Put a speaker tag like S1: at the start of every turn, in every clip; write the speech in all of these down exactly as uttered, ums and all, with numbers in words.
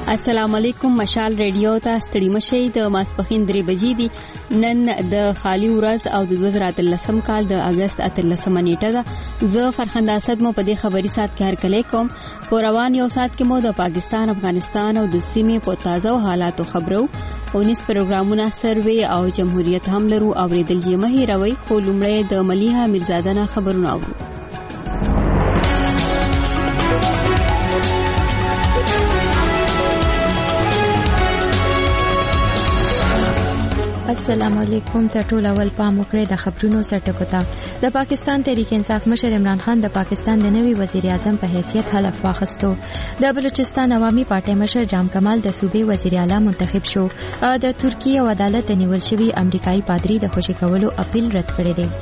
S1: السلام علیکم. مشال ریډیو ته ستړي مشي. د ماسپخین درې بجې دي. نن د خالی ورځ او د دوه زره اتلسم کال د اگست اتلسمه نیټه ده. زه فرخنده اسد مو په دې خبري سات کې هر کله کوم. په روان یو سات کې مو د پاکستان، افغانستان او د سیمې په تازه حالاتو خبرو او نس پروګرامونه سروي او جمهوریت هم لرو اوریدل یې مه هیروي. خو لومړی د ملیحه میرزاده نه خبرونه اورو.
S2: السلام علیکم. ته ټول اول پام وکړئ د خبرونو سرټکو ته. د پاکستان تحریک انصاف مشر عمران خان د پاکستان د نوي وزیر اعظم په حیثیت حلف واخیستو. د بلوچستان عوامي پارټۍ مشر جام کمال د صوبې وزیر اعلی منتخب شو. د ترکیه او عدالت نیول شوی امریکایي پادری د خوشی کولو اپیل رد کړی دی.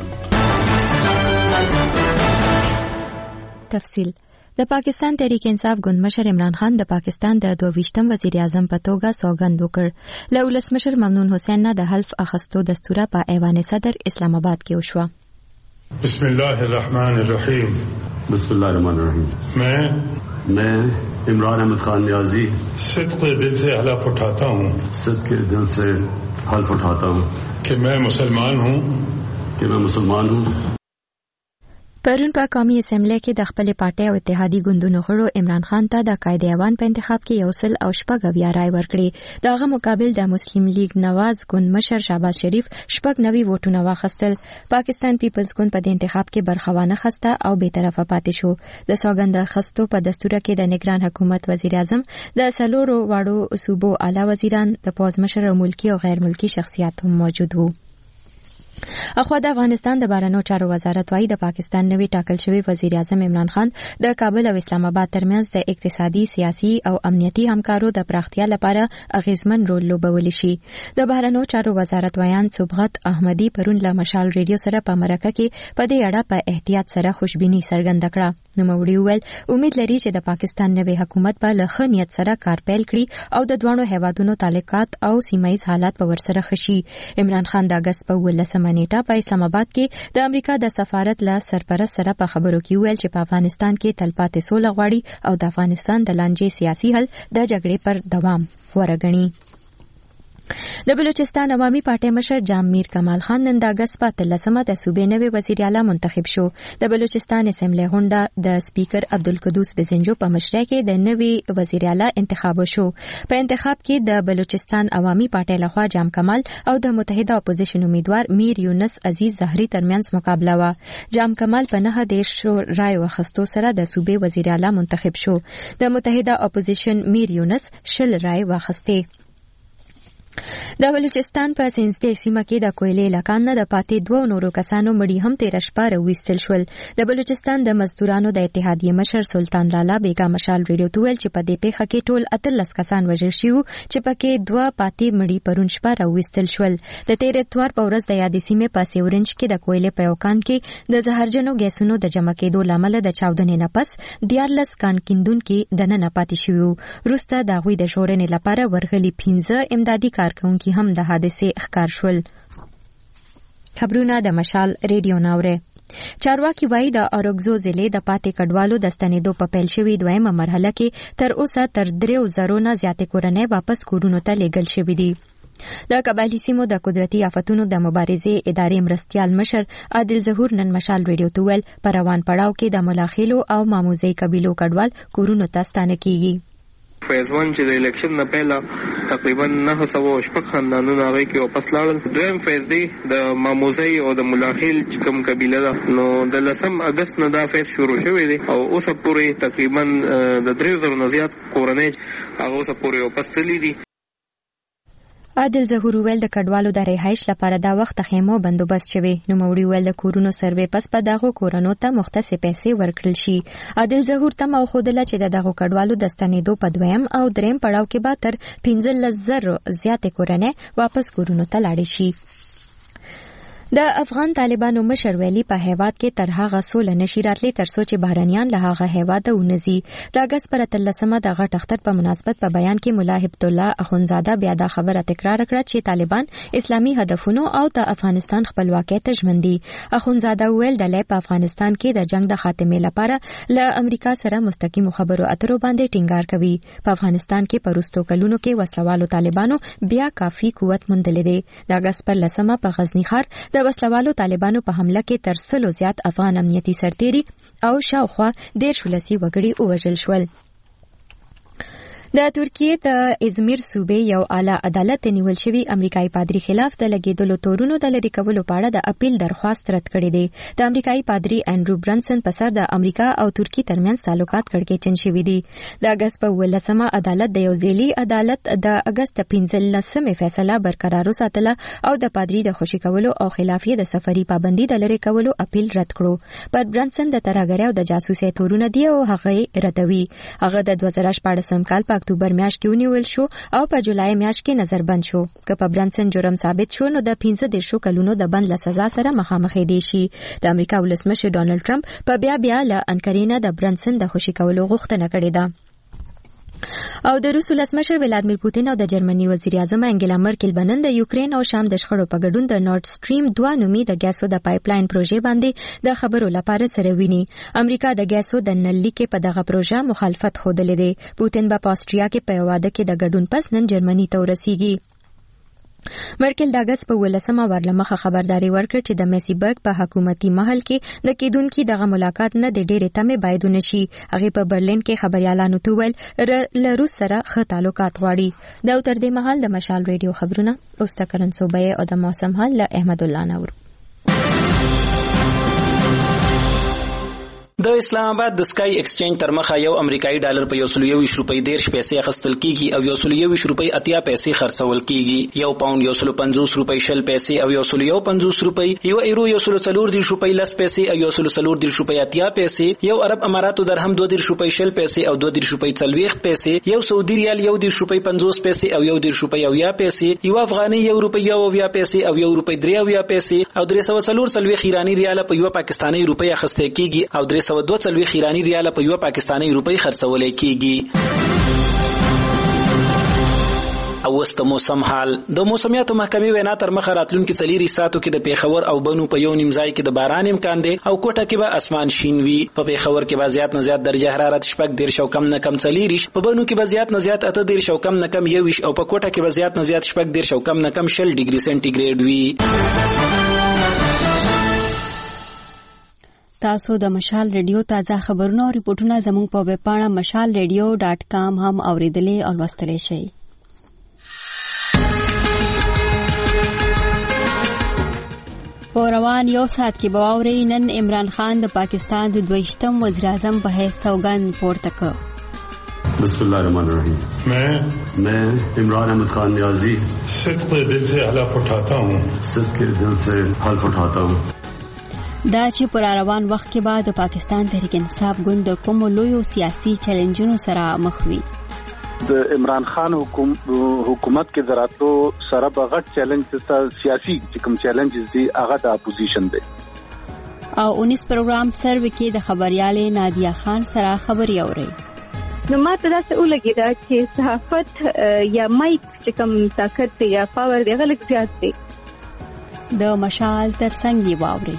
S2: تفصیل. د پاکستان تحریک انصاف ګوند مشر عمران خان د پاکستان د دوه ویشتم وزیر اعظم په توګه سوګند وکړ. له ولس مشر ممنون حسین نه د حلف اخیستو دستور په ایوان صدر اسلام آباد کې وشو.
S3: بسم الله الرحمن الرحیم.
S4: بسم الله الرحمن الرحیم.
S3: میں
S4: میں عمران احمد خان نیازی
S3: صدق دل سے حلف اٹھاتا ہوں
S4: صدق دل سے حلف اٹھاتا ہوں
S3: کہ میں مسلمان ہوں
S4: کہ میں مسلمان ہوں.
S2: پرون په قومي اسمبلی کې د خپل پارټۍ او اتحادي ګوندونو غړو عمران خان ته د قائد ایوان په انتخاب کې یو سل او شپږ اویا رای ورکړي. دغه مقابل د مسلم لیگ نواز ګوند مشر شهباز شریف شپږ نوي ووټونه واخیستل. پاکستان پیپلز ګوند په دې انتخاب کې برخه وانه خسته او بې طرفه پاتې شو. د سوګند اخیستو په دستور کې د نگران حکومت وزیر اعظم، د څلورو واړو صوبو اعلی وزیران، د پوز مشر او ملکی او غیر ملکی شخصیات هم موجود وو. اخوا د افغانستان د بهرنیو چارو وزارت وايي د پاکستان نوی ټاکل شوی وزیر اعظم عمران خان د کابل او اسلام آباد ترمنځ د اقتصادي، سیاسي او امنیتي همکارو د پراختیا لپاره اغیزمن رول لوبولی شي. د بهرنیو چارو وزارت ویان صبغت احمدی پرون له مشال ریډیو سره په مرکه کې په دې اړه په احتیاط سره خوشبینی څرګنده کړه. نو موړي ویل امید لري چې د پاکستان نوی حکومت به له ښه نیت سره کار پیل کړي او د دوه هیوادونو تعلقات او سیمایي حالات په ورسره خشي. عمران خان د اگست په ولسمه نیټه په اسلام آباد کې د امریکا د سفارت له سرپرست سره په خبرو کې ویل چې په افغانستان کې تلپاتې سوله غواړي او د افغانستان د لانجې سیاسي حل د جګړې پر دوام غوره ګڼي. د بلوچستان عوامي پارټۍ مشر جام میر کمال خان نن د اگست په اتلسمه د صوبې نوی وزیر اعلی منتخب شو. د بلوچستان اسمبلی غونډه د سپیکر عبدالقدوس بزنجو په مشرۍ کې د نوی وزیر اعلی انتخاب شو. په انتخاب کې د بلوچستان عوامي پارټۍ لخوا جام کمال او د متحده اپوزیشن امیدوار میر یونس عزیز زهري ترمنځ مقابله و. جام کمال په نه دیش رای واخیستو سره د صوبې وزیر اعلی منتخب شو. د متحده اپوزیشن میر یونس شل رای واخیسته. د بلوچستان په سینځدې سیمه کې د کویلې لکان نه د پاتې دوه نورو کسانو مړي هم تیر شپه راوستل شول. د بلوچستان د مزدورانو د اتحادیې مشر سلطان لالا بیگا مشال ریډیو ته ویل چې په دې پیښه کې ټول اتلس کسان وژل شوي چې پکې دوه پاتې مړي پرون شپه راوستل شول. د تیر اتوار په ورځ د یادې سیمې په سیورنج کې د کویلې په یو کان کې د زهرجنو ګیسونو د جمع کېدو لامل د چاودنې نه پس دیارلس کان کیندونکي دننه پاتې شوي. وروسته د هغوی د ژغورنې لپاره ورغلي پنځه امدادي کارکونکي هم د حادثې ښکار شول. خبرونه د مشال ریډیو ناوره. چارواکي وایي د اورګزو ضلع د پاتې کډوالو د ستنېدو په پیل شوي دویمه مرحله کې تر اوسه تر دریو زرو نه زیاتې کورنۍ واپس کورونو ته لیږل شوي دي. د قبایلي سیمو د قدرتي آفتونو د مبارزې ادارې مرستیال مشر عادل ظهور نن مشال ریډیو ته ویل په روان پړاو کې د ملاخیلو او ماموزي قبیلو کډوال کورونو ته ستانه کیږي.
S5: فیز ون چې د الیکشن نه پهله تقریبا نه سوه شپږ خاندانونه هغې کې واپس لاړل. دویم فیز دی د ماموزی او د ملاخیل چې کوم قبیله ده نو د لسم اګست نه دا فیز شروع شوی دی او اوسه پورې تقریبا د دریو زرو نه زیات کورنۍ هغه اوسه پورې واپس تللي دي.
S2: عادل ظهور ویل د کډوالو د رهایش لپاره دا وخت خیمو بندوبست شوی. نو موړي ویل د کورونو سروې پس په دغه کورونو ته مختص پیسې ورکړل شي. عادل ظهور تم او خودله چې د دغه کډوالو د ستنېدو په دویم او دریم پړاو کې به تر پنځلس زره زیاتې کورنۍ واپس کورونو ته لاړې شي. د افغان طالبانو مشر ویلي په هیواد کې تر هغه سوله نشي راتلی تر څو چې بهرنیان له هغه هیواده ونځي. د اګست پر اتلسمه د غټ اختر په مناسبت په بیان کې ملا هبت الله اخونزاده بیا دا خبره تکرار کړه چې طالبان اسلامي هدفونو او د افغانستان خپلواکۍ ته ژمن دي. اخونزاده ویل د په افغانستان کې د جنگ د خاتمې لپاره له امریکا سره مستقیم خبرو اترو باندې ټینګار کوي. په افغانستان کې په وروستو کلونو کې وسلوالو طالبانو بیا کافي قوت موندلې دي. د اګست پر لسمه په غزنی ښار د وسلوالو طالبانو په حمله کې تر سلو زیات افغان امنیتي سرتیري او شاوخوا ډېر شولسي وګړي ووژل شول. د ترکیې د ازمیر صوبې یو اعلی عدالت نیول شوی امریکایي پادری خلاف د لګیدلو تورونو د لری کولو په اړه د اپیل درخواست رد کړی دی. د امریکایي پادری انډرو برنسن په سر د امریکا او ترکیې ترمنځ تعلقات کړکېچن شوي دي. د اګست په ولسمه عدالت د یو ځېلي عدالت د اګست پنځلسمې فیصله برقرار وساتله او د پادری د خوشي کولو او خلافي د سفري پابندي د لری کولو اپیل رد کړو. پر برنسن د ترهګرۍ او د جاسوسۍ تورونه دی او هغه ردوي. هغه د دوه زره شپاړسم کال په اکتوبر میاشت کې ونیول شو او په جولای میاشت کې نظربند شو. که په برنسن جرم ثابت شو نو د پنځه دېرشو کلونو د بند له سزا سره مخامخ دی شي. د امریکا ولسمشر ډانلډ ټرمپ په بیا بیا له انکرینه د برنسن د خوشي کولو غوښتنه کړې ده. او د روس ولسمشر ولادیمیر پوتین او د جرمني وزیر اعظم انګلا مرکل بنن د یوکرين او شام د شخړو په ګډون د نورډ سټریم دوه نومي د ګیسو د پایپلاین پروژې باندې د خبرو لپاره سره ویني. امریکا د ګیسو د نل لیکې په دغه پروژه مخالفت خوده دی. پوتین په آسټریا کې په واده کې د ګډون پس نن جرمني ته ورسیږي. مرکل د اګست په ولسمه ورلمخه خبرداري ورکړه چې د میسیبرګ په حکومتي محل کې د کېدونکي دغه ملاقات نه د ډېرې تمې باید ونشي. هغه په برلین کې خبريالانو ته ویل له روس سره ښه تعلقات غواړي. دا تر دې مهال د مشال ریډیو خبرونه اوس تکرن صوبې او د موسم حال له احمد الله نور.
S6: د اسلام آباد د سکای ایکسچینج تر مخه یو امریکایي ډالر په یو سل یوویشت روپۍ دیرش پیسې اخیستل کیږي او یو سل یوویشت روپۍ اتیا پیسې خرڅول کیږي. یو پاوند یو سل پنځوس روپۍ شل پیسې او یو سل یو پنځوس روپۍ، یو ایرو یو سل څلور دیرش روپۍ لس پیسې او یو سل څلور دیرش روپۍ اتیا پیسې، یو عرب اماراتو درهم دوه دیرش روپۍ شل پیسې او دوه دیرش روپۍ څلوېښت پیسې، یو سعودي ریال یو دیرش روپۍ پنځوس پیسې او یو دیرش روپۍ اویا پیسې، یو افغاني یو روپۍ یو اویا پیسې او یو روپۍ درې اویا پیسې او درې سوه څلور څلوېښت ایراني ریال په یو پاکستاني روپۍ اخیستل کیږي او درې سوه دوه څلوېښت ایراني ریال په یو پاکستاني روپۍ خرڅول کیږي. او وست موسم حال د موسمیاتو محکمې وینا تر مخه راتلونکي څلوري ساعتو کې د پیښور او بنو په یو نیم ځای کې د باران امکان دی او کوټه کې به اسمان شین وي. په پیښور کې به زیات نه زیات درجه حرارت شپږ دیرش او کم نه کم څلوریش، په بنو کې به زیات نه زیات اته دیرش او کم نه کم یویش او په کوټه کې به زیات نه زیات شپږ دیرش او کم نه کم شل ډیګري سنټیګریډ وي.
S1: تاسو د مشال ریډیو تازه خبرونه او ریپورتونه زموږ په ویب پاڼه مشال ریډیو ډاټ کام هم اوریدلې او لوستلی شئ. په روان یو ساعت کې به واورئ نن عمران خان د پاکستان د دویشتم وزیر اعظم په حیث سوګند پورته کړ.
S4: بسم الله الرحمن الرحیم.
S3: میں
S4: میں عمران احمد خان نیازی
S3: صدق دل سے حلف اٹھاتا ہوں
S4: صدق دل سے حلف اٹھاتا ہوں
S1: دا چې پر روان وخت کې بعد د پاکستان تحریک انصاف ګوند د کوم لویو سیاسي چیلنجونو سره مخ وي.
S7: د عمران خان حکوم حکومت کې دراتو سره بغټ چیلنج ته سیاسي چې کوم چیلنجز دي هغه د اپوزیشن دی.
S1: او اونیس پروګرام سروې کې د خبريالې نادیا خان سره خبري اوري.
S8: نو ما ته داسې ولګېده چې صحافت یا مایک چې کوم طاقت دی یا پاور دی هغه لږ زیات دی.
S1: د مشال ترڅنګ یې واوري.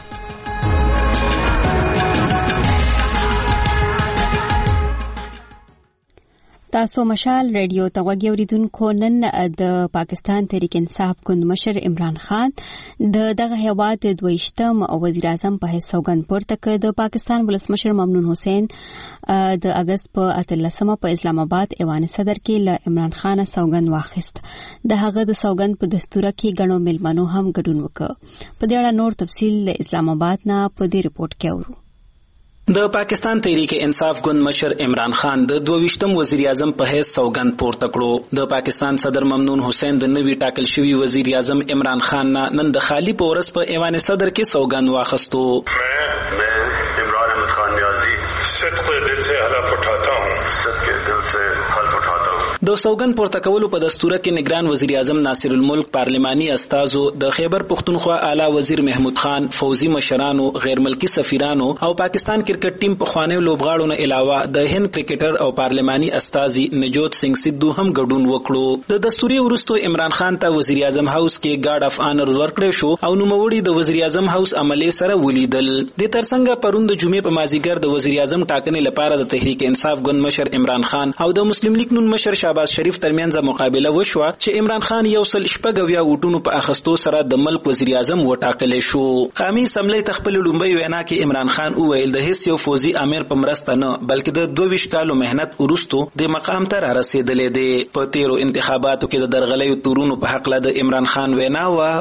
S1: تاسو مشال ریډیو ته غوږی اوریدونکو. نن د پاکستان تحریک انصاف ګوند مشر عمران خان د دغه هیواد د دویشتم وزیر اعظم په حیث سوګند پورته کړ. د پاکستان ولسمشر ممنون حسین د اګست په اتلسمه په اسلام آباد ایوان صدر کې له عمران خان سوګند واخیست. د هغه د سوګند په دستور کې غنو ملمنو هم ګډون وکړ. په دې اړه نور تفصیل د اسلام آباد نه په دې ریپورت کې اورو.
S6: د پاکستان تحریک انصاف ګوند مشر عمران خان د دویشتم وزیر اعظم په حیث سوګند پورته کړو. د پاکستان صدر ممنون حسین د نوي ټاکل شوی وزیر اعظم عمران خان نه نن د خالی په ورځ په ایوان صدر کې سوګند واخیستو.
S4: میں عمران احمد خان نیازی
S3: صدق دل سے حلف اٹھاتا ہوں
S4: صدق دل سے حلف اٹھاتا ہوں
S6: د سوګند پورته کولو په دستور کې نگران وزیر اعظم ناصر الملک، پارلماني استازو، د خیبر پختونخوا اعلی وزیر محمود خان، فوزي مشرانو، غیر ملکی سفیرانو او پاکستان کرکټ ټیم په خوانیو لوبغاړو نه علاوه د هند کرکټر او پارلماني استازي نجوت سنگ سدو هم ګډون وکړو. د دستوري ورستو عمران خان ته وزیر اعظم هاوس کې ګارد اف آنر ورکړی شو او نوموړي د وزیر اعظم هاوس عملې سره ولیدل. د ترڅنګ پرون د جمعې په مازیګر د وزیر اعظم ټاکنې لپاره د تحریک انصاف ګوند مشر عمران خان او د مسلم لیگ نون مشر شهباز شریف ترمنځ مقابله وشوه چې عمران خان یو سل شپږ اویا ووټونو په اخستو سره د ملک وزیر اعظم وټاکلی شو. قومي اسمبلی تخپل لومبۍ وینا کې عمران خان وویل د هیڅ یو فوزي امیر په مرسته نه بلکې د دوه ویشت کالو مهنت وروستو د مقام ته را رسېدلی دی. په تیرو انتخاباتو کې د درغلیو تورونو په حق له د عمران خان وینا وه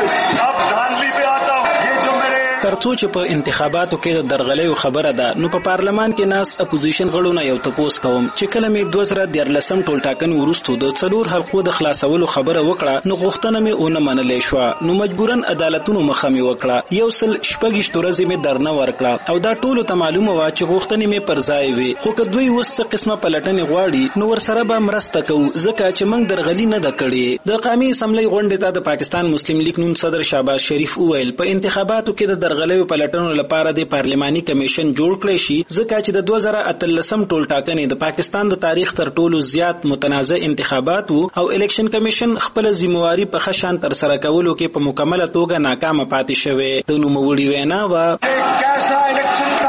S6: ترڅو چې په انتخاباتو کې د درغلیو خبره ده نو په پارلمان کې ناس اپوزیشن غړو نه یو تپوس کوم چې کله مې دوه زره دیارلسم ټولټاکنې وروستو د څلور حلقو د خلاصولو خبره وکړه نو غوښتنه مې ونه منلې شوه، نو مجبورن عدالتونو مخه مې وکړه، یو سل شپږ ورځې مې درنه ورکړه او دا ټولو ته معلومه وه چې غوښتنې مې پر ځای وي، خو که دوی اوس څه قسمه پلټنې غواړي نو ورسره به مرسته کوو ځکه چې موږ درغلي نه ده کړې. د قومي اسمبلی غونډې ته د پاکستان مسلم لیگ نون صدر شهباز شریف وویل په انتخاباتو کې د درغلیو پلټنو لپاره د پارلماني کمیشن جوړ کړی شي ځکه چې د دوه زره اتلسم ټولټاکنې د پاکستان د تاریخ تر ټولو زیات متنازع انتخابات وو او الیکشن کمیشن خپل ذمہواری په ښه شان تر سره کولو کې په مکمله توګه ناکامه پاتې شوی. د نوموړي وینا وه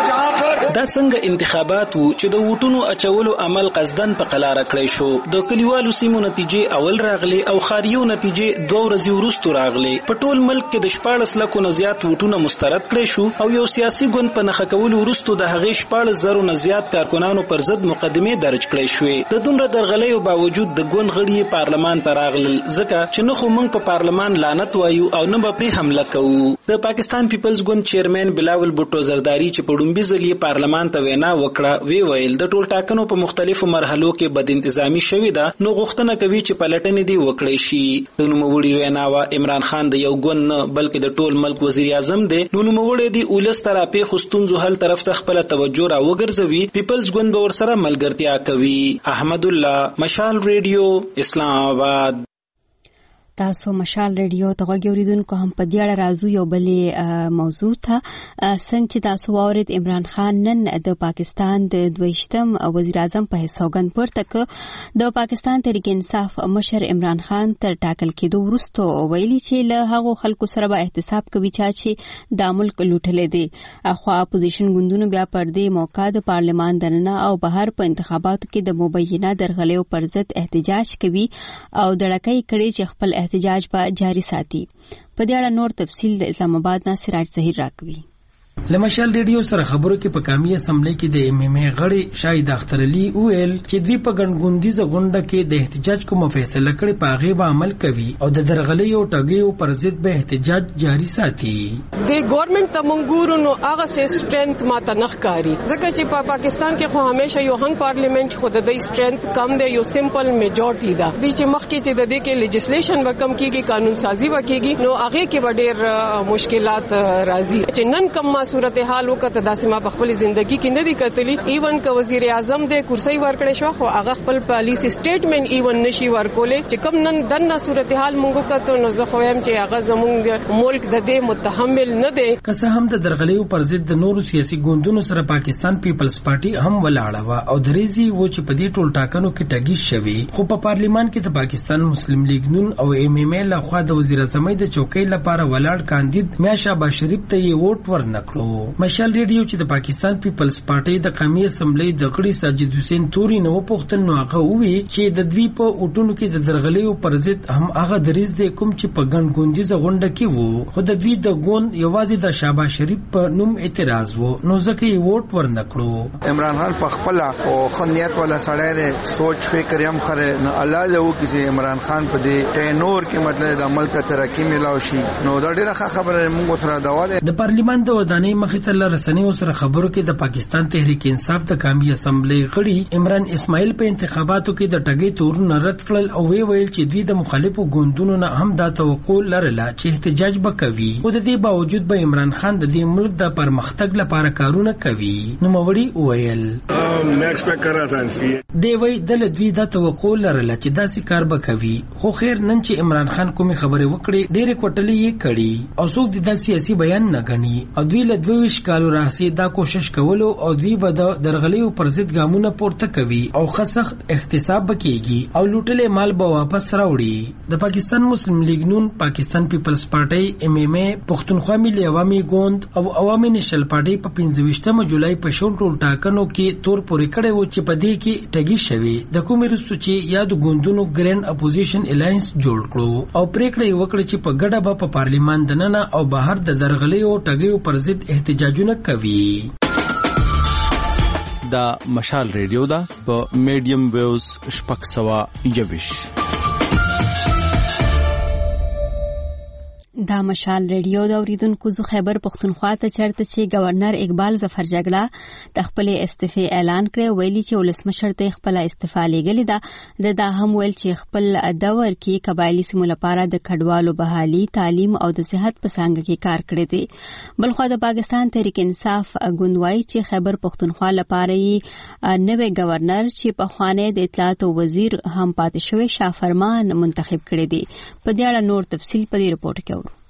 S6: دا څنګه انتخابات وو چې د ووټونو اچولو عمل قصدن په قلاره کړی شو. د کلیوالو سیمو نتیجې اول راغلي او خاریو نتیجې دوه ورځې وروستو راغلي. په ټول ملک کې د شپاړس لکو نه زیات ووټونه مسترد کړی شو او یو سیاسي ګوند په نښه کولو وروستو د هغې شپاړس زرو نه زیات کارکنانو پر ضد مقدمې درج کړی شوې. د دومره درغلیو باوجود د ګوند غړي پارلمان ته راغلل ځکه چې نه خو موږ په پارلمان لعنت وایو او نه به پرې حمله کوو. د پاکستان پیپلز ګوند چیرمن بلاول بوټو زرداری چې په ډومبي ځل یې پارلمان ته وینا وکړه وی ویل د ټول ټاکنو په مختلفو مرحلو کې بد انتظامی شوې ده نو غوښتنه کوي چې پلټنې دې وکړي شي. د نوموړي وینا وا عمران خان د یو ګوند نه بلکې د ټول ملک وزیر اعظم دی نو نوموړي دی ولس تراپی خستونزو حل طرف ته خپل توجه را وګرځوي. پیپلز ګوند به ورسره ملګرتیا کوي. احمد الله، مشال ریډیو، اسلام آباد.
S1: تاسو مشال ریډیو ته غوږ اوریدونکو هم په دې اړه راځو یو بلې موضوع ته. څنګه چې تاسو واورید عمران خان نن د پاکستان د دویشتم وزیر اعظم په حیث سوګند پورته کړ. د پاکستان تحریک انصاف مشر عمران خان تر ټاکل کېدو وروسته ویلي چې له هغو خلکو سره به احتساب کوي چې دا ملک لوټلی دی. اخوا اپوزیشن ګوندونو بیا پر دې موقع د پارلمان دننه او بهر په انتخاباتو کې د مبینه درغلیو پر ضد احتجاج کوي او دړکې کړي چې خپل احتجاج به جاری ساتي. په دې اړه نور تفصیل د اسلام آباد نه سراج ظهیر راکوي.
S9: لمشال ریډیو سره خبرو کې په قومي اسمبلی کې د ایم ایم ای غړي شاهد اختر علي ویل چې دوی په ګڼګوندیزه غونډه کې د احتجاج کوم فیصله کړي په هغه به عمل کوي او د درغلیو ټاګیو پر ضد به احتجاج جاری ساتي.
S10: د ګورنمنت ته منګورو نو هغه سه سټرنث ماته نخکاری ځکه چې په پاکستان کې خو همیشه یو هنګ پارلیمنت خو د دې سټرنث کم دی، یو سمپل میجورټي ده. د چې مخکې چې د دې کې لیجسلیشن وکم کیږي، قانون سازي وکيږي، نو هغه کې ډېر مشکلات راځي. چې نن کم صورتحال وکړه داسې ما په خپل ژوندۍ کې نه دی کتلی. ایون که وزیر اعظم د کرسي ورکړې شو خو هغه خپل پالیسی سټیټمنټ ایون نشي ورکولې چې کوم نن دنه صورتحال مونږ کته نو زه خو هم چې هغه زمونږ ملک د دې متحمل نه دی.
S9: که څه هم د درغلیو پر ضد د نورو سیاسي ګوندونو سره پاکستان پیپلز پارټي هم ولاړه و او درېزي و چې په دې ټول ټاکنو کې ټاګي شوی، خو په پارلیمان کې د پاکستان مسلم لیگ نون او ایم ایم ای له خوا د وزیر اعظم د چوکۍ لپاره ولاړ کاندید میاشا شهباز شریف ته یې ووټ ورنکړو. مشال ریډیو چې د پاکستان پیپلز پارټي د قومي اسمبلی د غړي ساجد حسین توري نو پوښتنه نو هغه وی چې د دوی په اوټونو کې د درغلیو پر ضد هم هغه دریز د کوم چې په ګڼګوندیزه غونډه کې وو، خو د دوی د ګوند یوازې د شهباز شریف په نوم اعتراض وو نو ځکه یې ووټ ورنکړو.
S11: عمران خان په خپل او خنیت ولا سړی دی، سوچ فکر هم خره نه الله له و کې عمران خان په دې ټینور کې مطلب د ملک ترقی ملاوي شي نو دا ډیره ښه خبره موږ سره دا واده.
S9: د پارلیمان د ودانۍ افغاني مخې ته لرسنیو سره خبرو کې د پاکستان تحریک انصاف د قومي اسمبلی غړي عمران اسماعیل په انتخاباتو کې د ټګۍ تورونه رد کړل او وی ویل چې دوی د مخالفو ګوندونو نه هم دا توقع لرله چې احتجاج وکوي او د دې باوجود به عمران خان د دې ملک د پرمختګ لپاره کارونه کوي. نو موري ویل دی وی د دوی دا توقع لرله چې داسې کار وکوي، خو خیر نن چې عمران خان کومې خبرې وکړې ډېرې کوټلې یې کړي او څوک د سیاسي بیان نه غني او دوی له دوه ویشت کالو راهیسې دا کوشش کولو او دوی به د درغلیو پر ضد ګامونه پورته کوي او سخت احتساب وکړي او لوټلې مال به واپس راوړي. د پاکستان مسلم لیگ نون، پاکستان پیپلز پارټي، ایم ایم اے، پښتونخوا ملي عوامي ګوند او عوامي نېشنل پارټي په پنځه ویشتمه جولای په شون ټول ټاکنو کې تور پورې کړی و چې په دې کې ټګي شوی د کومې وروسته چې یاد ګوندونو ګرینډ اپوزیشن الاینس جوړ کړو او پریکړه یې وکړه چې په ګډه به په پارلیمان دننه او بهر د درغلیو ټګیو پر ضد احتجاجونه کوي.
S12: دا مشال ریډیو دا په میډیم ویوز شپږ سوه یوویشت.
S1: دا مشال ریډیو د اوریدونکو زو خیبر پختونخوا ته چرته چې گورنر اقبال ظفر جګړه د خپل استعفا اعلان کړ، ویلي چې ولسمشر ته خپل استعفا لګلې ده. د دا هم ویل چې خپل دور کې قبایلی سیمو لپاره د کډوالو بحالي، تعلیم او د صحت په څنګه کې کار کړی دی. بلخو د پاکستان تحریک انصاف ګوندوای چې خیبر پختونخوا لپاره یې نوې گورنر چې په خوانه د اطلاعات وزیر هم پاتې شوی شافرمان منتخب کړی دی. په دې اړه نور تفصیل په دې رپورت کې اورو.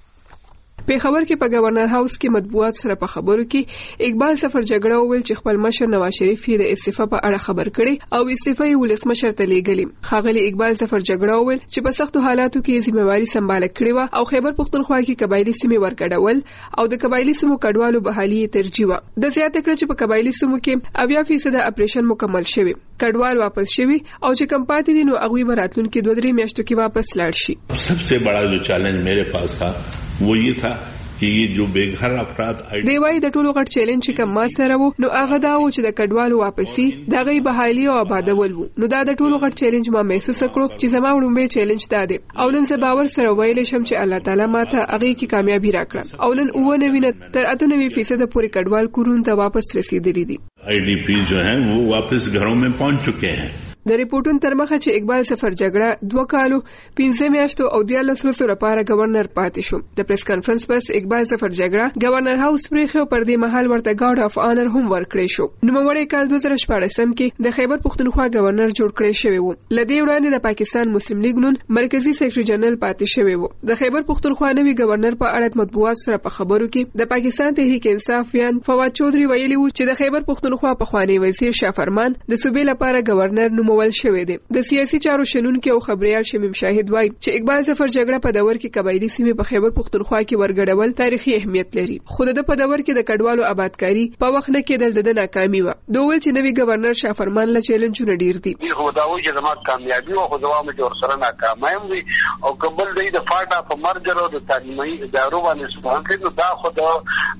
S10: په خبر کې په گورنر هاوس کې مطبوعات سره په خبرو کې اقبال ظفر جګړه وویل چې خپل مشر نواز شریف یې د استعفا په اړه خبر کړي او استعفا یې ولسمشر ته لیږلې. ښاغلي اقبال ظفر جګړه وویل چې په سختو حالاتو کې ذمہواری سمبال کړې و او خیبر پختونخوا کې قبایلی سیمې ورګډول او د قبایلی سیمو کډوالو بحالي ترجیح و. د زیاته کړ چې په قبایلی سیمو کې اویا فیصد اپریشن مکمل شوی، کډوال واپس شوی او چې کم پاتې دي نو هغه براتلون کې دوه درې میاشتو کې واپس لاړ شي.
S13: सबसे बड़ा जो चैलेंज मेरे पास था वो ये था कि ये जो बेघर افراد
S10: دی وای د ټولو غټ چیلنج چې کوم ما سره وو نو هغه دا و چې د کډوالو واپسی دغه بحالي او آبادول وو. نو دا د ټولو غټ چیلنج ما محسوس کړو چې زما وړاندې چیلنج دا دی او نن زه باور سره ویل شم چې الله تعالی ماته هغه کې کامیابی راکړه او نن اوه نوینه تر اته نوي فیصد پورې کډوال کورونو ته واپس رسیدلي دي.
S13: آئی ڈی پی جو ہیں وہ واپس گھروں میں پہنچ چکے ہیں.
S10: د ریپورتونو تر مخه چې اقبال ظفر جګړه دوه کالو پنځه میاشتو او دیارلس ورځو لپاره گورنر پاتې شو. د پریس کانفرنس پس اقبال ظفر جګړه گورنر هاوس پریخو پر دې مهال ورته ګارد اف آنر هم ورکړی شو. نو مړی کال دوه زره شپږم کې د خیبر پختونخوا گورنر جوړ کړی شوی وو. لدی وړاندې د پاکستان مسلم لیگ نون مرکزی سیکریټری جنرال پاتې شوی وو. د خیبر پختونخوا نوی گورنر په اړه مطبوعات سره په خبرو کې د پاکستان تحریک انصاف ویان فواد چودري ویلي وو چې د خیبر پختونخوا په خوانی وزیر شافرمان د صوبې لپاره گورنر نومول شوی دی. د سیاسي چارو شنونکو او خبريال شمیم شاهد وایي چې اقبال ظفر جګړه په دور کې قبایلی سیمې په خیبر پختونخوا کې ورګډول تاریخي اهمیت لري. خو د په دور کې د کډوالو آبادکاری په وخت نه کې د ناکامي و. دوه ول چې نوی گورنر شافرمان له چیلنجونه ډیر دي.
S14: خو دا وایي چې زموږ کامیابی او خو دوام جوړ سره ناکامه وي او قبل دی د فاټا په مرجر او د تعلیمي ادارو باندې سبحان کې دا خو د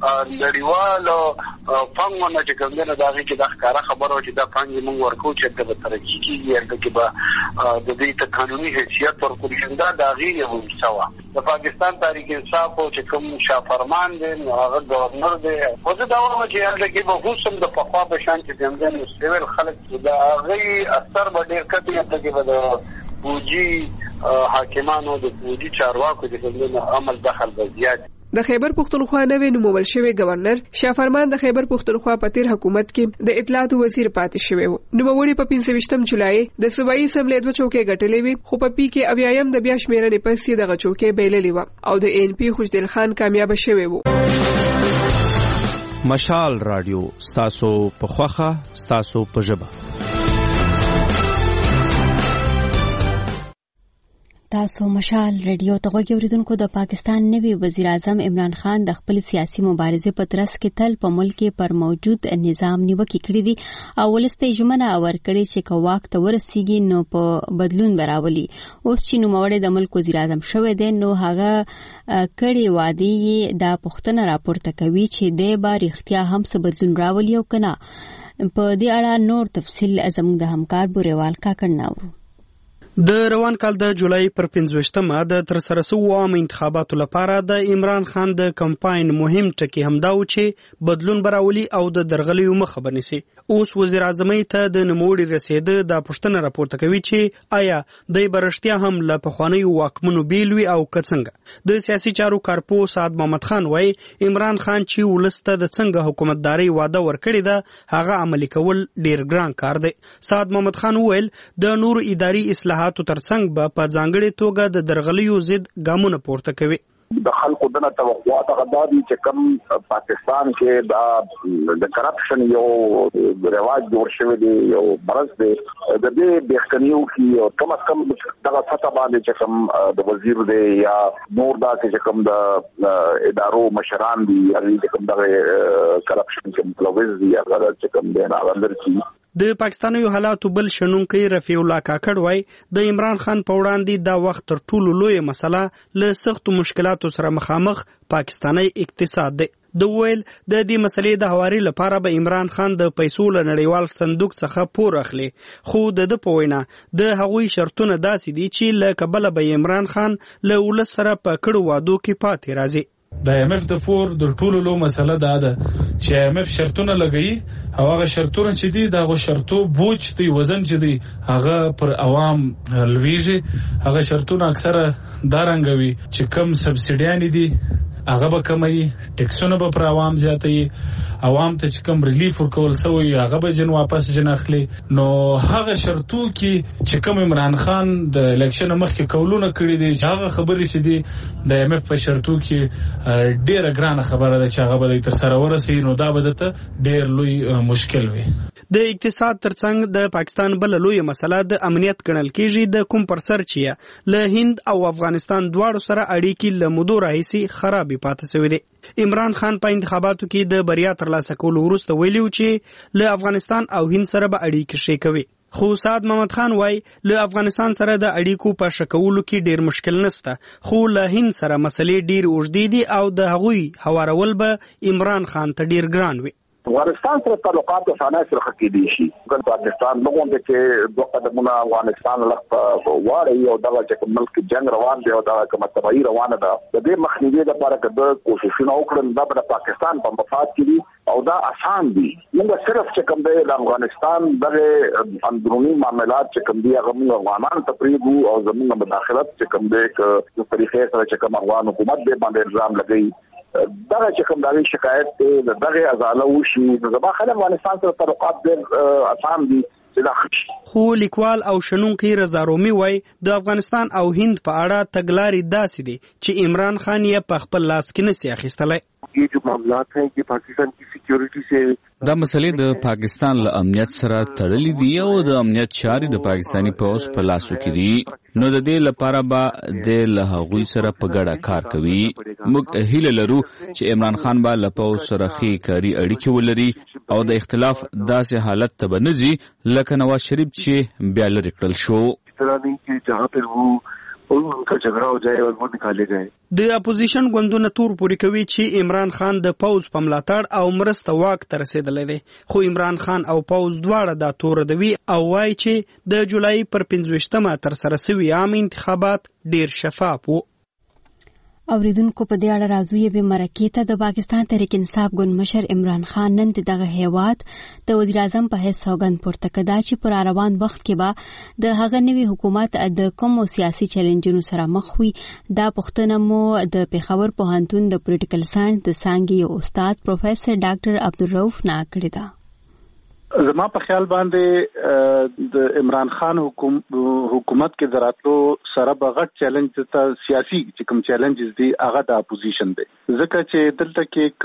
S14: لړیوالو فنګونه چې کوم نه داږي چې د ښکارا خبرو چې د فنګ موږ ورکو چې د ترقی کیږي د د دې ته قانوني حیثیت ورکړل شي. دا د غیر مساوا د پاکستان تحریک انصاف او چې کوم شافرمان دی هغه گورنر دی خو دا وایي چې هغه کې به حسن د فقوا په شان چې زموږ سیول خلک دا غي اثر به ډیر کړي چې به د فوجي حاکمانو د فوجي چارواکو د کوم عمل دخل به زیات.
S10: د خیبر پختونخوا نوې نومول شوی گورنر شافرمان د خیبر پختونخوا په تیر حکومت کې د اطلاعات وزیر پاتې شوی و. نوموړي په پنځه ویشتم جولای د صوبایي اسمبلی دوه چوکۍ ګټلې وي خو په پی کې اویایم د بیا شمیرنې پسې دغه چوکۍ بیللې و او د ان پی خوشدل خان کامیاب شوی و.
S12: مشال رادیو ستاسو په خوخه ستاسو په ژبه.
S1: تاسو مشال ریډیو ته غوږی اوریدونکو. د پاکستان نوی وزیر اعظم عمران خان د خپل سیاسي مبارزې په ترڅ کې تل په ملک پر موجود نظام نیوکې کړې دي او ولسته ژمنه ورکړې چې که واک ته ورسیږي نو په بدلون براولي. اوس چې نوموړی د ملک وزیر اعظم شوی دی نو هغه کړي وعده یې دا پوښتنه راپورته کوي چې د با رښتیا هم څه بدلون راولي او کنه. په دې اړه نور تفصیل زموږ د همکار بوریوال کاکړ ناورو.
S15: د روان کال د جولای پر پنځوستمه د ترسره شوو عام انتخاباتو لپاره د عمران خان د کمپاین مهم ټکی همدا و چې بدلون براولي او د درغلیو مخه بنسي. اوس وزیر اعظم ته د نوموړي رسیده د پښتنه راپورته کوي چې آیا د برشتیا هم له پخوانیو واکمنو بیلوي او کڅنګ. د سیاسي چارو کارپو سعد محمد خان وای عمران خان چې ولسته د څنګه حکومتداري وعده ورکړې ده هغه عملي کول ډیر ګران کار دی. سعد محمد خان وویل د نور اداري اصلاحات ترڅنګ به په ځانګړې توګه د درغلیو ضد ګامونه پورته کوي.
S16: د خلکو دنه توقعات هغه دي چې کوم پاکستان کې د د کرپشن یو رواج جوړ شوی دی یو مرض دی د دې بهترینو کې کم از کم دغه سطح باندې چې کوم د وزیر دی یا نور دا چې کوم د ادارو مشران دي یا کوم دغه کرپشن کې ملوث دي یا چې کوم دی نه ولري. د پاکستان یو حالات بل شنونکي رفیع الله کاکړ وای د عمران خان په وړاندې دا وخت تر ټولو لوی مسله له سخت مشکلاتو سره مخامخ پاکستاني اقتصاد دی. د ویل د دې مسلې د هواري لپاره به عمران خان د پیسو له نړیوال صندوق څخه پور اخلي خو د په وینا د هغوی شرطونه داسې دي چې له کبله به عمران خان له ولس سره په کړو وادو کې پاتې راځي.
S17: د ایم ایف د پور د ټولو لو مسله دا ده چې ایم ایف شرطونه لګي او هغه شرطونه چې دي دغه شرطو بوج دی وزن چې دی هغه پر عوام لویږي. هغه شرطونه اکثره دارنګوي چې کم سبسیډیان دي هغه به کموي ټیکسونه به پر عوام زیاتوي عوام ته چې کم ریلیف ورکول سوی هغه به جن واپس جن اخلي. نو هغه شرطو کې چې کم عمران خان د الیکشن مخکې کولونه کړی دي هغه خبرې چې دي د ایم ایف په شرطو کې ډیره ګرانه خبره ده چې هغه به تر سره ورسي نو دا به ته ډیر لوی مشکل وي.
S15: د اقتصاد ترڅنګ د پاکستان بل لوی مسله د امنیت ګڼل کیږي د کوم پر سر چې له هند او افغانستان دواړو سره اړیکې له مودو راهیسي خرابې پاتې شوې دي. عمران خان په انتخاباتو کې د بریا ترلاسه کولو وروسته ویلي چې له افغانستان او هند سره به اړیکې ښې کوي. خو سعد محمد خان وای له افغانستان سره د اړیکو په شکولو کې ډیر مشکل نشته خو له هند سره مسلې ډیر اوږدې دي او د هغوی هوارول به عمران خان ته ډیر ګران وي.
S16: افغانستان سره تعلقات اسانه سره کېدی شي ګل پاکستان لغونده کې دوه قدمونه افغانستان لخت واره او دغه چې ملک جنگ روان دی او دا کومه تبعی روانه ده د دې مخنیوي لپاره کده کوششونه وکړل د پاکستان په مفاد کې دي او دا آسان دي. موږ صرف چې کوم دی د افغانستان دغه اندرونی معاملات چې کوم دي هغه موږ افغانان تقریبا او زموږ مداخلت چې کوم دی ک په طریقې سره چې کوم افغان حکومت به باندې الزام لګي دغه چې کوم دغه شکایت ته دغه ازاله وشي نو زما خلک افغانستان سره تعلقات ډېر اسان دي. خو لیکوال او شنونکي رضا رومي وای د افغانستان او هند په اړه تګلارې داسې دي چې عمران خان یې په خپل لاس کې نشي اخیستلی.
S18: یہ جو معاملات ہیں یہ پاکستان کی سیکیورٹی سے
S12: دا مسلې د پاکستان له امنیت سره تړلې دي او د امنیت چارې د پاکستاني پولیس په لاسو کې دي نو د دې لپاره به د له هغوی سره په ګډه کار کوي. موږ هیله لرو چې عمران خان به له پولیس سره ښې کاري اړیکې ولري او د اختلاف داسې حالت ته به نه ځي لکه نواز شریف چې بیا لرې کړل شو.
S18: اس طرح نہیں کہ جہاں پر وہ ان کا جھگڑا ہو جائے اور وہ نکالے جائے.
S15: د اپوزیشن ګوندونه تور پوري کوي چې عمران خان د پوز په ملاتړ او مرسته واک ته رسیدلی دی خو عمران خان او پوز دواړه دا تور دوي او وایي چې د جولای پر پنځوستمه تر سره شوي عام انتخابات ډیر شفاف وو.
S1: اوریدونکو په دې اړه راځو یې به مرکې ته د پاکستان تحریک انصاف ګوند مشر عمران خان نن دغه هیواد د وزیر اعظم په حیث سوګند پورته کړه چې پر روان وخت کې به د هغه نوي حکومت د کوم سیاسي چیلنجونو سره مخ وي. دا پوښتنه مو د پیښور پوهنتون د پولیټیکل ساينس د څانګې یو استاد پروفیسور ډاکټر عبدالرؤف نه کړې ده.
S7: زما په خیال باندې د عمران خان حکوم حکومت کې دراتلو سره به غټ چیلنج ته سیاسي چې کوم چیلنجز دي هغه د اپوزیشن دی ځکه چې دلته کې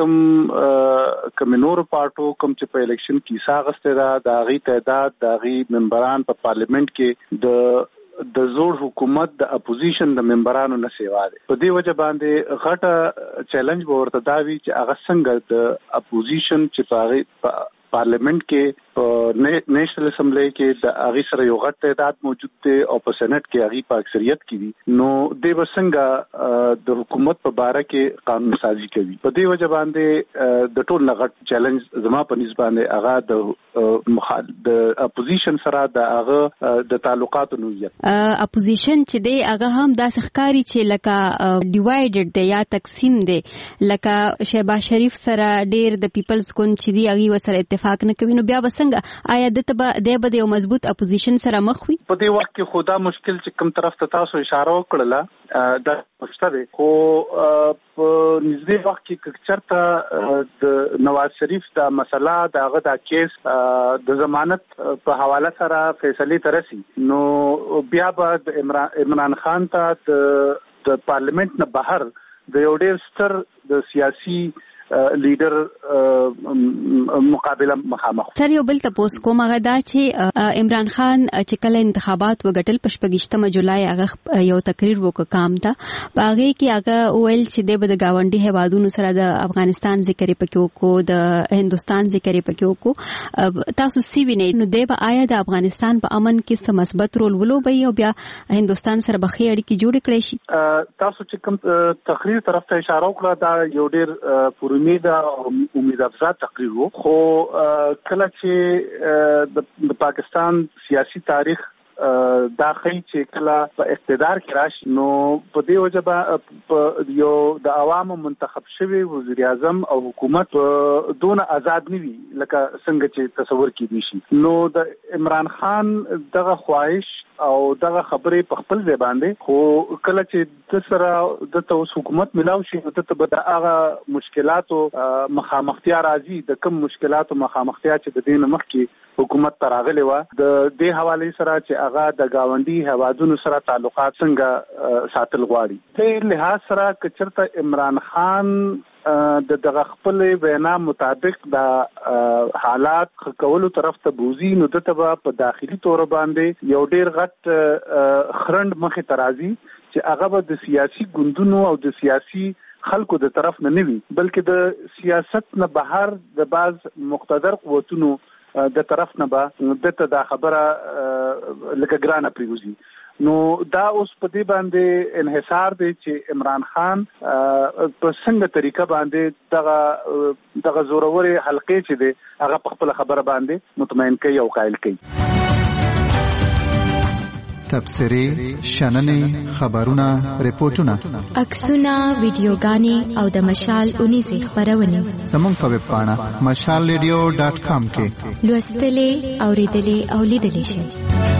S7: کم کمنور پارټو کم چې په الیکشن کې ساغسته ده د غي تعداد د غي ممبران په پارلیمنت کې د د زوړ حکومت د اپوزیشن د ممبرانو نه سیوا دي. په دې وجه باندې غټه چیلنج ورته دا وی چې هغه څنګه د اپوزیشن چې په پارلیمنت کې په نېشنل اسمبلی کې د هغه سره یو غټ تعداد موجود دی او په سېنات کې هغه په اکثریت کې دي نو د وسنګ د حکومت په باره کې قانون سازي کوي په دې وجه باندې د ټول غټ چیلنج زما په نسبت باندې هغه د مخال د اپوزیشن سره د هغه د تعلقاتو نوعیت
S1: اپوزیشن چې دی هغه هم د سخکاری چې لکه ډیوایډډ دی یا تقسیم دی لکه شهباز شریف سره ډیر د پیپلز کون چې دی هغه سره اتفاق نه کوي نو بیا وسنګ آیا د به یو مضبوط اپوزیشن سره مخ وي
S7: په دې وخت کې خدا مشکل چې کوم طرف ته تاسو اشاره وکړه دا مشته خو په نږدې وخت کې چرته د نواز شریف دا مسله داغه دا کیس د ضمانت په حواله سره فیصله ترسي نو بیا به عمران خان ته د پارلیمنت نه بهر د یو ډیر ستر د سیاسي لیډر مقابله مخامخ
S1: سر یو بل تاسو کوم هغه دا چې عمران خان چې کله انتخابات وګټل پښپګشتمه جولای هغه یو تقریر وکړ کام ته باغې کې هغه ویل چې د بد گاونډي هوادونو سره د افغانستان ذکر پکې وکړو د هندستان ذکر پکې وکړو تاسو سی وینئ نو د آیا د افغانستان په امن کې څه مثبت رول ولوبي او بیا هندستان سره بخي اړیکې جوړ کړي شي
S7: تاسو چې کوم تقریر طرف ته اشاره وکړه دا یو ډیر امید او امید افزا تقریر وو خو کله چې د پاکستان سیاسي تاریخ دا خی چې کله په اقتدار کې راشي نو په دې وجه یو د عوامو منتخب شوی وزیر اعظم او حکومت دون آزاد نه وي لکه څنګه چې تصور کیدی شي نو د عمران خان دغه خواهش او دغه خبرې په خپل ځای باندې خو کله چې د سره د توس حکومت ملاو شي نو ته به د هغه مشکلاتو مخامختیا راځي د کوم مشکلاتو مخامختیا چې د دین مخکې حکومت تراغلی و د دې حواله سره چې هغه د گاونډي هوادونو سره تعلقات څنګه ساتل غواړي په لحاظ سره کچرته عمران خان د دغه خپل وینا مطابق د حالات خکولو طرف ته بوزي نو د تبا په داخلي تور باندې یو ډیر غټ خرند مخه ترازی چې هغه به د سیاسي ګوندونو او د سیاسي خلکو د طرف نه نوي بلکې د سیاست نه بهر د باز مقتدر قوتونو د طرف نه به دته دا خبره لکه ګرانه پریوزي نو دا اوس په دې باندې انحصار دی چې عمران خان په څنګه طریقه باندې دغه دغه زوروري حلقې چې دی هغه په خپل خبره باندې مطمئن کوي او قائل کوي
S19: تبصري شننې خبرونه ریپورتونه
S2: عکسونه ویډیوګانې او د مشال اونیزه خبرونه
S19: زموږ په ویب پاڼه مشال ریډیو ډاټ کام کې
S2: لوستلې اوریدلې او لیدلې شئ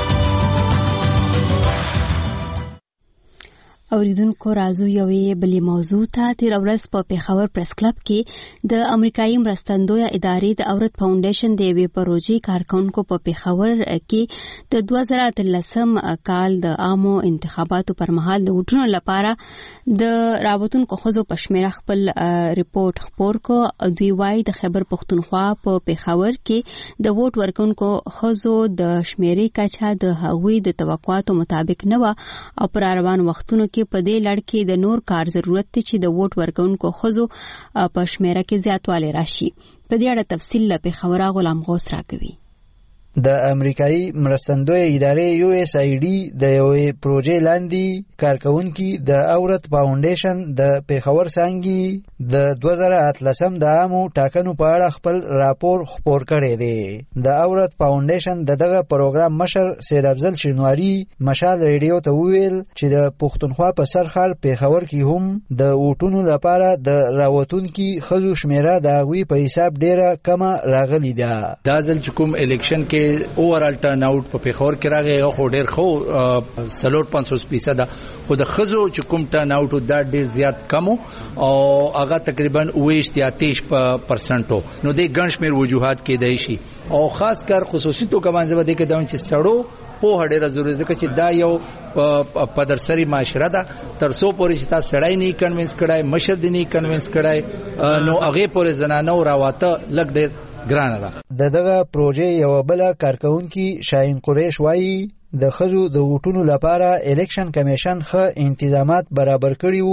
S1: اوریدونکو راځو یوې بلې موضوع ته تیر ورځ په پیښور پریس کلب کې د امریکایي مرستندویه ادارې د اورت فاونډیشن د یوې پروژې کارکونکو په پیښور کې د دوه زره اتلسم کال د عامو انتخاباتو پر مهال د ووټونو لپاره د راوتونکو ښځو په شمېره خپل ریپورت خپور کو دوی وايي د خیبر پښتونخوا په پیښور کې د ووټ ورکونکو ښځو د شمېرې کچه د هغوی د توقعاتو مطابق نه و او پر روان وختونو کې په دې لړ کې د نور کار ضرورت دی چې د ووټ ورکونکو ښځو په شمېره کې زیاتوالی راشي په دې اړه تفصیل له پیښور غلام غوث راکوي
S20: د امریکایي مرستندوی ادارې یو اس ای ډي د یوې پروژې لاندې کارکونکي د اورت فاونډیشن د پیښور څانګې د دوه زره اتلسم د عامو ټاکنو په اړه خپل راپور خپور کړی دی د اورت فاونډیشن د دغه پروګرام مشر سید افضل شینواری مشال ریډیو ته وویل چې د پښتونخوا په سرخال پیښور کې هم د ووټونو لپاره د راوتونکي ښځو شمېره د هغوی په حساب ډیره کمه راغلې ده
S21: دا ځل چې کوم الیکشن کې اوورال ټرن اوټ په پیښور کې راغی خو ډیر خو سلور پنځوس فیصد خو د خزو چې کوم ټرن اوټ دا ډیر زیات کم او هغه تقریبا اوویشت یا تیش پرسنټو نو د ګڼشمیر وجوهات کې دی شي او خاص کر خصوصي توګه باندې بده کې دا چې سړو په هډه ضروري ده چې دا یو پدرسری معاشره ده تر څو پورې چې تاسو سړی نه کنوینس کړای مشر دی نه کنوینس کړای نو هغه پورې زنانه او راواته لګ ډیر ګرانه ده
S20: د دغه پروژې یو بل کارکونکي شاهین قریش وایي د خزو د ووټونو لپاره الیکشن کمیشن ښه انتظامات برابر کړي وو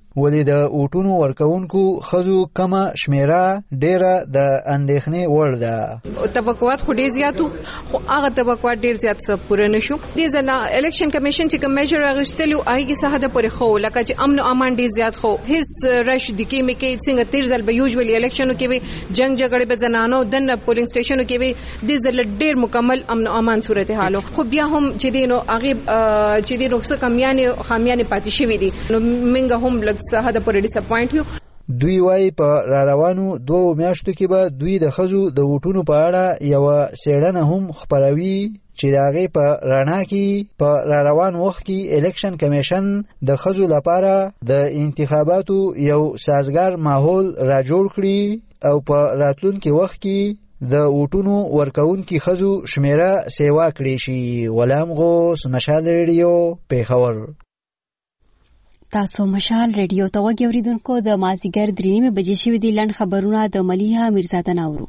S20: ولې د اوټونو ورکوونکو خزو کمه شمیره ډیره د اندېښنې وړ ده.
S10: توقعات خو ډیر زیاتو خو هغه توقعات ډیر زیات څه پوره نشو. د ځلا الیکشن کمیشن چې کوم میجر اغشتلو هغه څه حد پورې خو لکه چې امن او امان ډیر زیات خو هیڅ رش د کې مې کې څنګه تیر ځل به یوزولي الیکشنو کې وي جنگ جګړه به زنانو دنه پولینګ سټیشنو کې وي د ځل ډیر مکمل امن او امان صورتحال خو بیا هم چې دینو هغه چې دینو څه کمیانه خامیانه پاتې شوې دي نو منګه هم لږ څه حد پورې ډیس اپوینټ یو.
S20: دوی وايي په را روانو دوه میاشتو کې به دوی د خزو د وټونو په اړه یو سیړنه هم خبروي چې د هغې په رڼا کې په را روان وخت کې الیکشن کمیشن د خزو لپاره د انتخاباتو یو سازګار ماحول را جوړ کړي او په راتلونکي وخت کې د وټونو ورکوونکي خزو شمیره سیوا کړي شي. غلام غوث، مشال ریډیو، پیښور.
S1: تاسو مشال ریډیو ته وګورئ اوریدونکو د مازیګر درې نیمې بجې شوې دي. لنډ خبرونه د ملیحه میرزاده ناورو.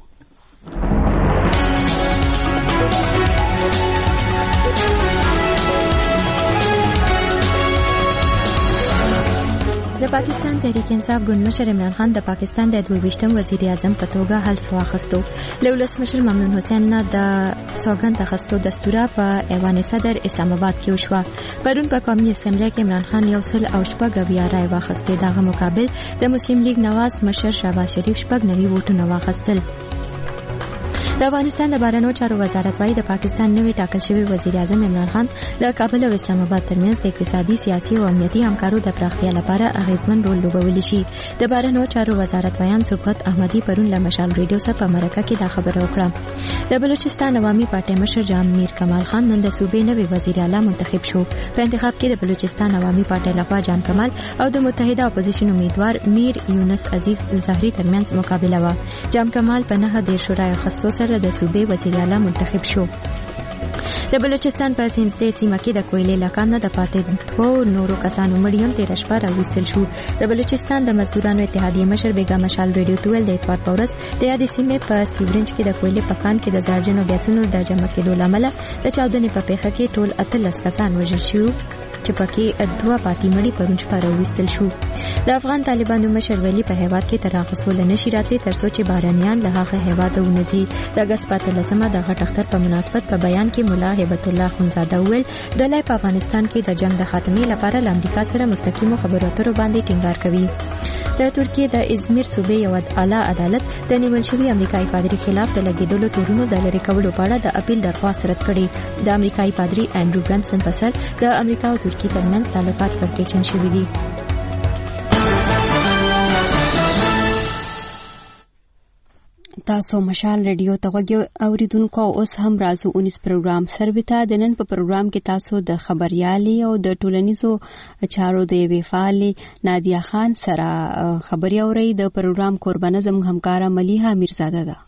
S2: د پاکستان تحریک انصاف ګوند مشر عمران خان د پاکستان د دویشتم وزیر اعظم په توګه حلف واخیستو. له ولسمشر ممنون حسین نه د سوګند اخیستو دستوره په ایوان صدر اسلام آباد کې وشوه. پرون په قومي اسمبلی کې عمران خان یو سل او شپږ اویا رای واخیستې. دغه مقابل د مسلم لیگ نواز مشر شهباز شریف شپږ نوي ووټونه واخیستل. د افغانستان د بهرنیو چارو وزارت وايي د پاکستان نوی ټاکل شوی وزیر اعظم عمران خان د کابل او اسلام آباد ترمنځ د اقتصادي، سیاسي او امنیتي همکارو د پراختیا لپاره اغیزمن رول لوبولی شي. د بهرنیو چارو وزارت ویان صفت احمدی پرون له مشال ریډیو سره په مرکه کې دا خبره وکړه. د بلوچستان عوامي پارټي مشر جام میر کمال خان نن د صوبې نوی وزیر اعلی منتخب شو. په انتخاب کې د بلوچستان عوامي پارټي لخوا جان کمال او د متحده اپوزیشن امیدوار میر یونس عزیز زهری ترمنځ مقابله و. جام کمال په نه د شورای خصوصي سره د صوبې وزیر اعلی منتخب شو. د بلوچستان په سینځدې سیمه کې د کویلې لکانه د پاتې دوه نورو کسانو مړیم تیر شپه راوستل شو. د بلوچستان د مزدورانو اتحادیې مشر بیګا مشال ریډیو ته ویل د اتوار په ورځ د یادې سیمې په سیورنج کې د کویلې په کان کې د زهرجنو ګیسونو د جمع کېدو له امله د چاودنې په پیښه کې ټول اتلس کسان وژل شوي چې پکې دوه پاتې مړي پرون شپه راوستل شو. د افغان طالبانو مشر ولی په هیواد کې تر هغه سول نشي راتلی تر څو چې بهرنیان له هغه هیواده ونځي. د اګست په اتلسمه د غټ اختر په مناسبت په بیان کې مولا هیبت الله خونزاده ویل ډله په افغانستان کې د جنگ د خاتمې لپاره له امریکا سره مستقیمو خبرو اترو باندې ټینګار کوي. د ترکیې د ازمیر صوبې یو اعلی عدالت د نیول شوي امریکایي پادری خلاف د لګیدلو تورونو د لری کولو په اړه د اپیل درخواست رد کړي. د امریکایي پادری انډرو برنسن په سر د امریکا او ترکیې ترمنځ تعلقات کړکېچن شوي دي.
S1: تاسو مشال ریډیو ته وګورئ اوریدونکو. اوس هم راځو اونیس پروګرام سرویتا. د نن په پروګرام کې تاسو د خبريالي او د ټولنیزو چارو د وفالي نادیا خان سره خبري اوري. د پروګرام قربانه زموږ همکارا ملیحه میرزاده ده.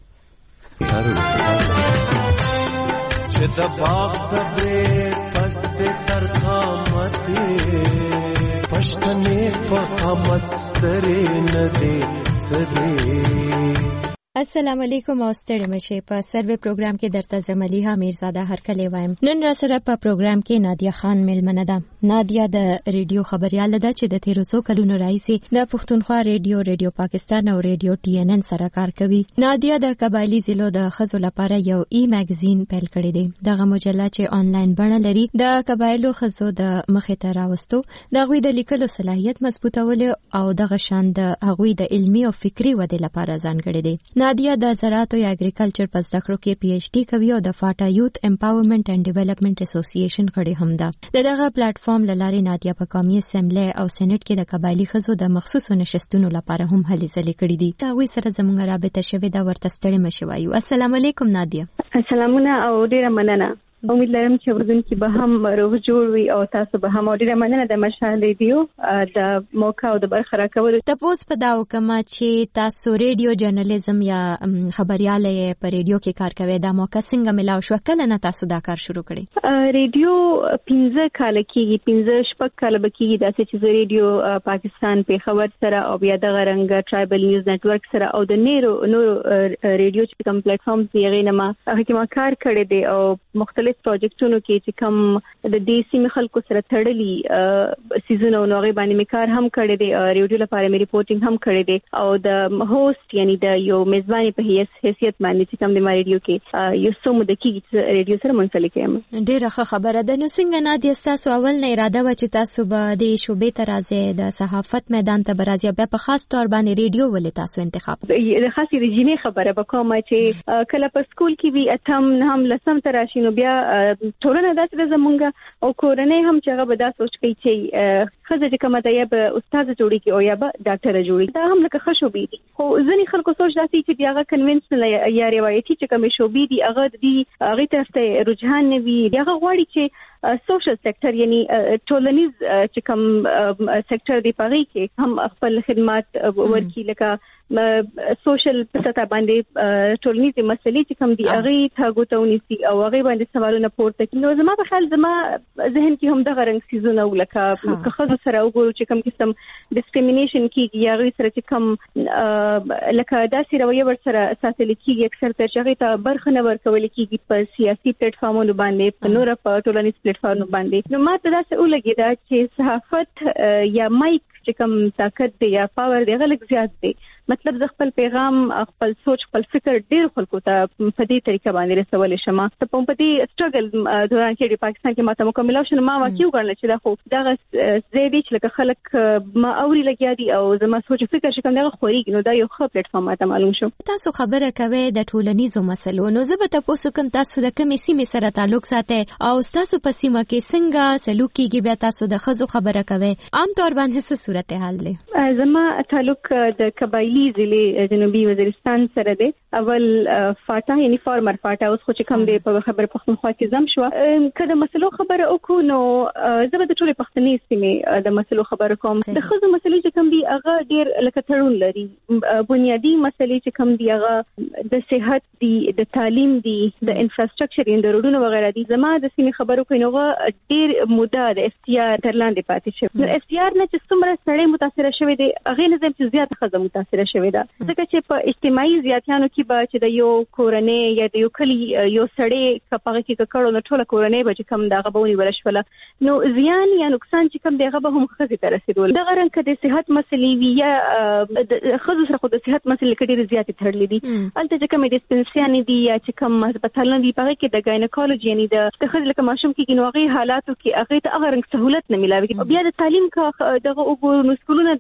S5: چې د باغ صبرې پس دې تر قامت پښتنې په قامت سره نه دې سره.
S2: السلام علیکم او ستړي مشه. په سروې پروګرام کې درته زملیحه میرزاده هرکلی وایم. نن را سره په پروګرام کې نادیا خان ملمنه ده. نادیا د ریډیو خبرياله ده چې د تیر څو کلونو راهیسې د پښتونخوا ریډیو، ریډیو پاکستان او ریډیو ټي ان ان سره کار کوي. نادیا د قبایلی ضلعو د خزو لپاره یو ای میگزین پیل کړی دی. دغه مجله چې آنلاین بڼه لري د قبایلو خزو د مخې ته راوستو، د هغوی د لیکلو صلاحیت مضبوطولو او دغه شان د هغوی د علمي او فکری ودې لپاره ځانګړی دی. نادیا د زراعت او اګریکلچر په زده کړو کې پی ایچ ډي کوي او د فاټا یوت امپاورمنټ اینڈ ډیولپمنٹ اسوسییشن غړي هم ده. دغه پلیټ فارم لاري نادیا په قومي اسمبلی او سېنات کې د قبایلی خزو د مخصوصو نشستونو لپاره هم هلې ځلې کړې دي. دا وی سره زموږ رابطه شوې دا ورته ستړي مشوایو. السلام علیکم نادیا.
S8: السلامونه او ډیره مننه. امید لرم چې ورځونکي به هم روغ جوړ وي او تاسو به هم ډیره مننه د مشال ریډیو د موقع او د برخه راکولو.
S2: تاسو په دا وکما چې تاسو ریډیو جرنالیزم یا خبرياله په ریډیو کې کار کوي. دا موقع څنګه ملاو شو؟ کله نه تاسو دا کار شروع کړی؟
S8: ریډیو پنځه کال کېږي، پنځه شپږ کال به کېږي داسې چې ریډیو پاکستان په خبر سره او بیا د غرنګ ټرایبل نیوز نتورک سره او د نورو نورو ریډیو چې کوم پلیټ فارمز یې غینما هغه کې ما کار کړی دی او مختلف مختلف پروجیکټونو کې چې کوم د دې سیمې خلکو سره تړلي سیزونه نو غي باندې میکار هم کړی دی ریډیو لپاره مې ریپورټینګ هم کړی دی او د هوست یعنی د یو میزبان په حیثیت باندې چې کوم د ریډیو کې یو څو مده کې ریډیو سره منسلک یم.
S2: ډیره ښه خبره ده. نو څنګه نادیه تاسو اول نه اراده و چې تاسو به د شوبې ته راځئ د صحافت میدان ته راځئ بیا په خاص تور باندې ریډیو ولې تاسو انتخاب؟
S8: د خاصې رژیمي خبره به کوم چې کله په سکول کې وی اتم هم لسم ته راشي نو بیا ټولنه داسې د زمونږ او کورنۍ هم چې هغه به دا سوچ کوي چې خزه چې کومه ده یا به استاد جوړي کی او یا به ډاکټر جوړي دا هم لکه خشوبې دي. خو ځینې خلکو سوچ داسې چې بیا هغه کنونشنل یا روایتي چې کومه شوبې دي هغه دي هغه طرف ته رجحان نه وي بیا هغه غواړي چې سوشل سېکټر یعنی ټولنیز چې کوم سېکټر دی پغی کې هم خپل خدمات ورکړي لکه سوشل پسته باندې ټولنیز مسلې چې کوم دی هغه ته غوتونی سي او هغه باندې سوالونه پورته کړي. نو زما په خیال زما ذهن کې هم د غرنګ سيزونه ولکه که سره وګورو چې کوم قسم ډیسکریمینیشن کیږي یا غي سره چې کوم لکه داسې رویه ور سره ساتل کیږي اکثر تر چې ته برخه نه ورکول کیږي په سیاسي پلیټ فارمونو باندې په نور په ټولنیز پلیټ فارم باندې. نو ما ته دا څه ولګی دا چې صحافت یا مایک چې کوم طاقت دی یا پاور دی غلط زیات دی مطلب ز خپل پیغام خپل سوچ خپل فکر ډیر خلکو ته په دې طریقه باندې رسول شمه ته په دې سټرګل دوران کې د پاکستان کې ماته مکمل شون ما واقعي وګڼل چې دا خو دا زیدي چې لکه خلک ما اوري لګیا دي او زما سوچ فکر چې کوم دا خوريږي نو دا یو ښه پلیټ فارم ماته معلوم شو.
S2: تاسو خبره کوي د ټولنیزو مسلو نو زه به تاسو کوم تاسو د کومې سیمې سره تعلق ساتي او تاسو په سیمه کې څنګه سلوک کیږي بیا تاسو د خزو خبره کوي عام طور باندې څه صورتحال دی؟
S8: زما تعلق د قبایلی ضلع جنوبي وزیرستان سره دی. اول فاټا یعنی فارمر فاټا اوس خو چې کوم دی په خبر پښتونخوا کې زم شو کله مسلو خبره وکړو نو زه به د ټولې پښتني سیمې د مسلو خبره کوم. د خزو مسلې چې کوم دی هغه ډیر لکه تړون لري بنیادی مسلې چې کوم دی هغه د صحت دی د تعلیم دی د انفراستراکچر د روډونو وغیرہ دي. زما د سیمې خبرو کوي نو ډیر موده د افتیار ترلاندې پاتې شو. نو افتیار نه چې څومره سړی متاثر شوی دی هغه نه چې زیات خزه متاثر شوی ده ځکه چې په اجتماعي زیاتیانو کې به چې د یو کورنۍ یا د یو کلی یو سړی کپاغه کې کړو نو ټول کورنۍ به چې کم دغه بونی ورشوله نو زیان یا نقصان چې کم دغه به هم خزه ته رسیدول. دغه رنګ کې د صحت مسلې وی یا خزه سره خو د صحت مسلې کې ډېر زیات تړلې دي. البته چې کوم ډیسپنسري دي یا چې کوم هسپتالونه دي په کې د ګاینکولوژي یعنی د خزه لکه ماشوم کې نوغي حالاتو کې هغه ته هغه رنګ سہولت نه ملاوي. بیا د تعلیم کا دغه وګورو نو سکولونه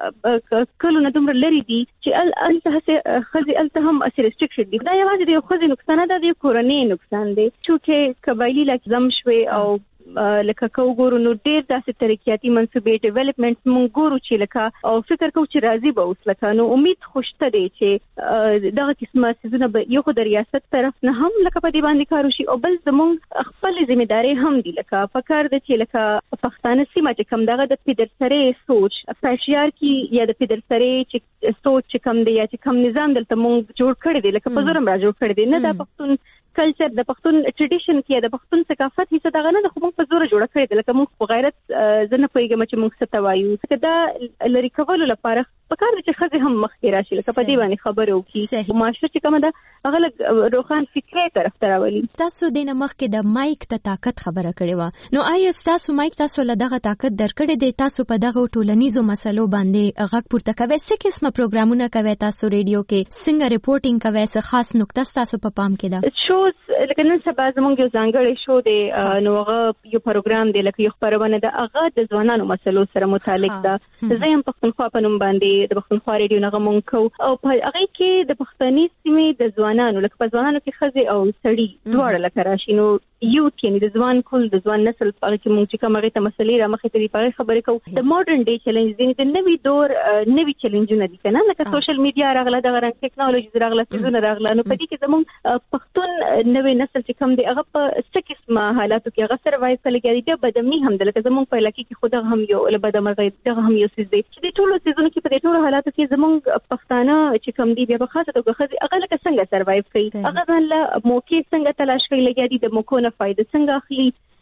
S8: د کلونه دومره لري دي چې الته خزي الته هم اثر ریستریکشن دي. دا یوازې د خزي نقصان نه دی کورنۍ نقصان دی چې قبایلی لکزم شوي او لکه کو ګورو نو ډیر داسې ترقیاتي منصوبې ډیولپمنټ مونږ ګورو چې لکه او فکر کوو چې راضي به اوس لکه نو امید خوشته دی چې دغه قسمه سيزونه به یو خو د ریاست طرف نه هم لکه په دې باندې کار وشي او بل زمونږ خپل ځمېداري هم دي لکه فکر د چې لکه پښتانه سیمه چې کوم دغه د پیدرسره سوچ پېشیار کې یا د پیدرسره چې سوچ کم دی یا چې کم نظام دلته مونږ جوړ کړی دی لکه په زورم را جوړ کړی دی نه د پښتون کلچر د پښتون ټریډیشن کې د پښتون ثقافت هیڅ دغه نه خو موږ په زور جوړ کړی دی لکه موږ په غیرت زنه پویګم چې موږ څه توایو چې دا لری کولو لپاره پکار دي چې خزه هم مخکې راشي لکه په دې باندې خبرې وکړي او معاشره چې کومه ده هغه روخان فکري طرف ته راولي.
S2: تاسو د مخکې د مایک ته طاقت خبره کړې و نو آیا تاسو مایک تاسو له دغه طاقت درکړې دی تاسو په دغه ټولنیزو مسلو باندې غږ پورته کوي څه قسمه پروګرامونه کوي تاسو ریډیو کې څنګه ریپورټینګ کوي څه خاص نقطه تاسو په پام کې ده؟
S8: شوز لکه نن سبا زموږ یو ځانګړی شو دی نو هغه یو پروګرام دی لکه یو خبرونه ده هغه د ځوانانو مسلو سره متعلق ده. زه هم پښتونخوا په نوم باندې د پښتونخوا ریډیو نه غمون کو او په هغه کې د پښتني سیمې د ځوانانو لکه په ځوانانو کې خزه او سړي دواړه لکه راشي نو یوت یعنی د ځوان کول د ځوان نسل په هغه کې مونږ چې کومه ته مسلې را مخې ته په خبرې کوو د ماډرن ډے چیلنج دي د نوي دور نوي چیلنجونه دي کنه لکه سوشل میډیا راغله د غران ټیکنالوژي راغله څه راغله نو په دې کې زموږ پښتون نوي نسل چې کوم دی هغه په څه قسمه حالاتو کې هغه سروایو کوي کې بدمنی هم د لکه زموږ په لکه کې خود هم یو له بدمرغي دغه هم یو څه دي چې د ټولو سيزونو کې په دې ټولو حالاتو کې زموږ پښتانه چې کوم دی بیا په خاصه توګه خزي هغه لکه څنګه سروایو کوي هغه ځان له موقع څنګه تلاش کوي لګیا دي د موکو نه فائدہ څنګه اخلي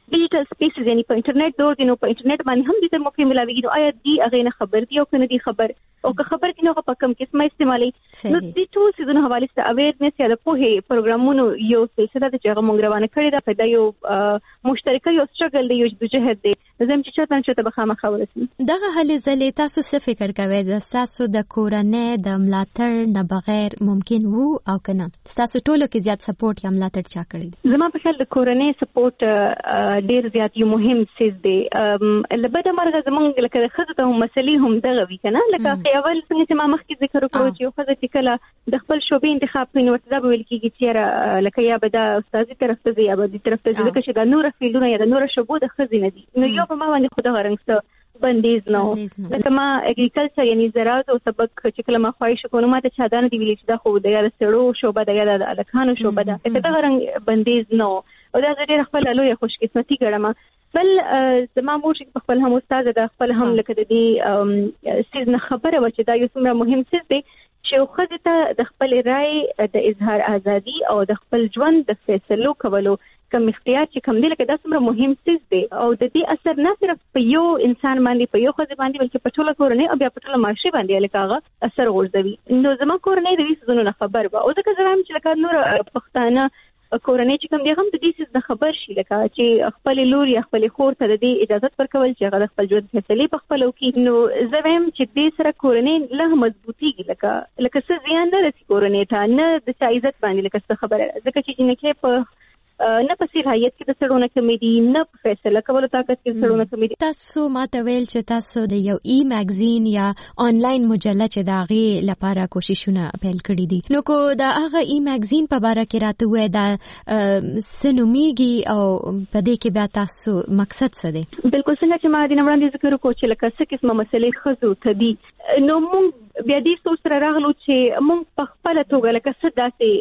S8: ډیجیټل سپیسز یعنی په انټرنیټ دور دی نو په انټرنیټ باندې هم د موقع ملاويږي نو آیا دی هغه نه خبر دی او کنه دی خبر او که خبر کینو په کم قسمه استعمالي نو د ټول سيزونو حواله سره اویرنس یا د پوهه پروګرامونو یو سلسله د چغه مونږ روانه کړی دا په یو مشترکه یو سټرګل دی یو د جهاد دی زم چې چاته چې ته بخامه خبرسي
S2: دغه هلي زلې تاسو څه فکر کوئ د تاسو د کورنۍ د ملاتړ نه بغیر ممکن وو او کنه تاسو ټولو کې زیات سپورټ یا ملاتړ چا کړی
S8: زما په خیال د کورنۍ سپورټ ډیر زیات یو مهم څه دی لبدا مرغه زمونږ لکه خزه ته مسلې هم دغه وی کنه لکه اول څنګه چې ما مخکې ذکر وکړو چې خزه چې کله د خپل شوبې انتخاب کوي نو ورته ویل کیږي چې لکه یا به د استادي طرف ته یا به د طرف ته ځکه چې د نور فیلډونه یا د نور شوبو د خزې نه دي نو یو په ما باندې خو د غرنګسته بندیز نو لکه ما اګریکلچر یعنی زراعت او سبق چې کله ما خواهش کوم ما ته چادان دی ویل چې دا خو د یا سړو شوبه د یا د الکانو شوبه ده لکه دا غرنګ بندیز نو او دا ډېر خپل لوی خوش قسمتي ګڼم بل زما مور چې خپل هم استاد د خپل هم لکه د دې سیز نه خبره و چې دا یو څومره مهم څه دی چې خو ته د خپل رائے د اظهار ازادي او د خپل ژوند د فیصلو کولو کوم اختیار چې کوم دی لکه دا څومره مهم څه دی او د دې اثر نه صرف په یو انسان باندې په یو خزه باندې بلکې په ټوله کورنۍ او بیا په ټوله معاشره باندې لکه هغه اثر غورځوي نو زما کورنۍ د دې څه نه خبر و او ځکه زه هم چې لکه نور پښتانه کورنۍ چې کوم دی هم د دې څه نه خبر شي لکه چې خپل لور یا خپل خور ته د دې اجازه ورکول چې هغه خپل ژوند فیصله په خپل وکي نو زه هم چې دې سره کورنۍ له مضبوطیږي لکه لکه څه زیان نه رسي کورنۍ ته نه د عزت باندې لکه څه خبره ځکه چې جنکه په نه په صلاحیت کې د سړونه کمی دي نه په فیصله کولو طاقت کې سړونه کمی دي
S2: تاسو ماته ویل چې تاسو د یو ای میگزین یا آنلاین مجله چې دا غي لپاره کوششونه پیل کړی دي نو کو دا هغه ای میگزین په اړه کې راته وای دا سنومیږي او په دې کې بیا تاسو مقصد څه دی
S8: بالکل څنګه چې ما د نړۍ ذکر وکړ چې لکه څه قسمه مسلې خزو ته دي نو موږ بیا دې څو سره راغلو چې موږ په خپل توګه لکه څه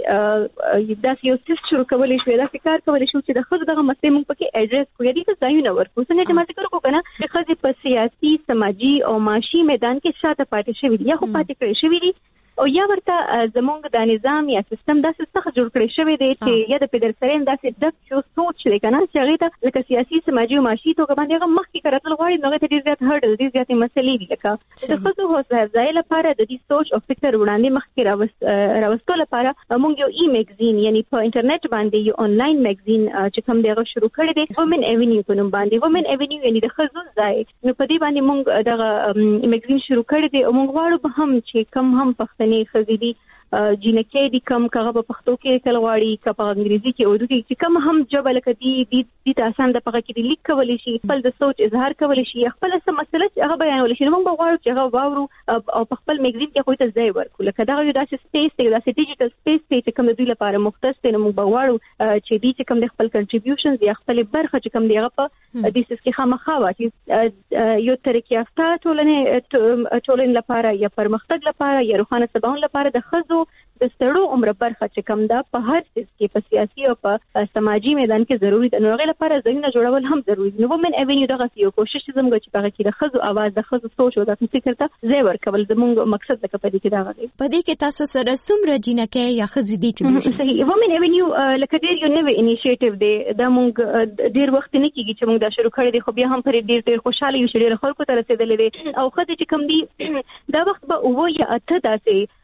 S8: داسې داسې یو څه شروع کولای شو داسې کار کولای شو چې د خزو دغه مسلې موږ پکې اډریس کوو یا دې ځایونه ورکو څنګه چې ما ذکر وکړ کنه چې خزې په سیاسي سماجی او معاشي میدان کې شاته پاتې شوې دي یا خو پاتې کړې شوې دي او یا ورته زمونږ د نظام یا سیستم داسې څه جوړ کړی شوی دی چې یا د پیدرسرین داسې ډک شو سوچ دی کنه چې هغه ته لکه سیاسي سماجی او معاشي توګه باندې هغه مخکې کړتل غواړي نو ته ډیر زیات هرډل ډیر زیات مسلې دي لکه د خصوصو هوسه ځای لپاره د دې سوچ او فکر وړاندې مخکې راوست راوستلو لپاره موږ یو ای میگزین یعنی په انټرنیټ باندې یو آنلاین میگزین چې کوم دی هغه شروع کړی دی وومن ایونیو په نوم باندې وومن ایونیو یعنی د خصوص ځای نو په دې باندې موږ دغه میگزین شروع کړی دی او موږ غواړو به هم چې کم هم پښتني خزې دي جنکې دي کم کغه په پښتو کې کله واړی کا په انګریزي کې اردو کې چې کم هم جبل کدي دي د آسان د پغه کې لیک کولای شي خپل د سوچ اظهار کولای شي خپل څه مسله هغه بیانول شي موږ غواړو چې هغه واورو او په خپل میگزین کې خو ته ځای ورکو لکه دا یو داسې سپیس دی داسې ډیجیټل سپیس دی چې کوم د دوی لپاره مختص دی نو موږ غواړو چې دې چې کوم د خپل کنټریبیوشنز یا خپل برخه چې کوم دی هغه په دې سیس کې خامخا واچي یو طریقې افتا ټولنې ټولنې لپاره یا پرمختګ لپاره یا روښانه سباون لپاره د خزو د ستړو عمر برخه چې کوم دا په هر څه کې په سیاسي او په سماجی میدان کې ضروری ده نو هغه لپاره ځینې جوړول هم ضروری دي نو وومن ایونیو دغه یو کوشش زموږ چې هغه کې د خزو आवाज د خزو سوچ او د فکر ته ځای ورکول زموږ مقصد ده په دې کې دا غوړي
S2: په دې کې تاسو سره څومره جنکې یا خزې دي چې
S8: صحیح وومن ایونیو لکه ډیر یو نوې انیشیټیو دی دا موږ ډیر وخت نه کیږي چې موږ دا شروع کړی دی خو بیا هم پر ډیر ډیر خوشاله یو چې ډیر خلکو ته رسیدلې دي او خزې چې کوم دي دا وخت به او یا اته داسې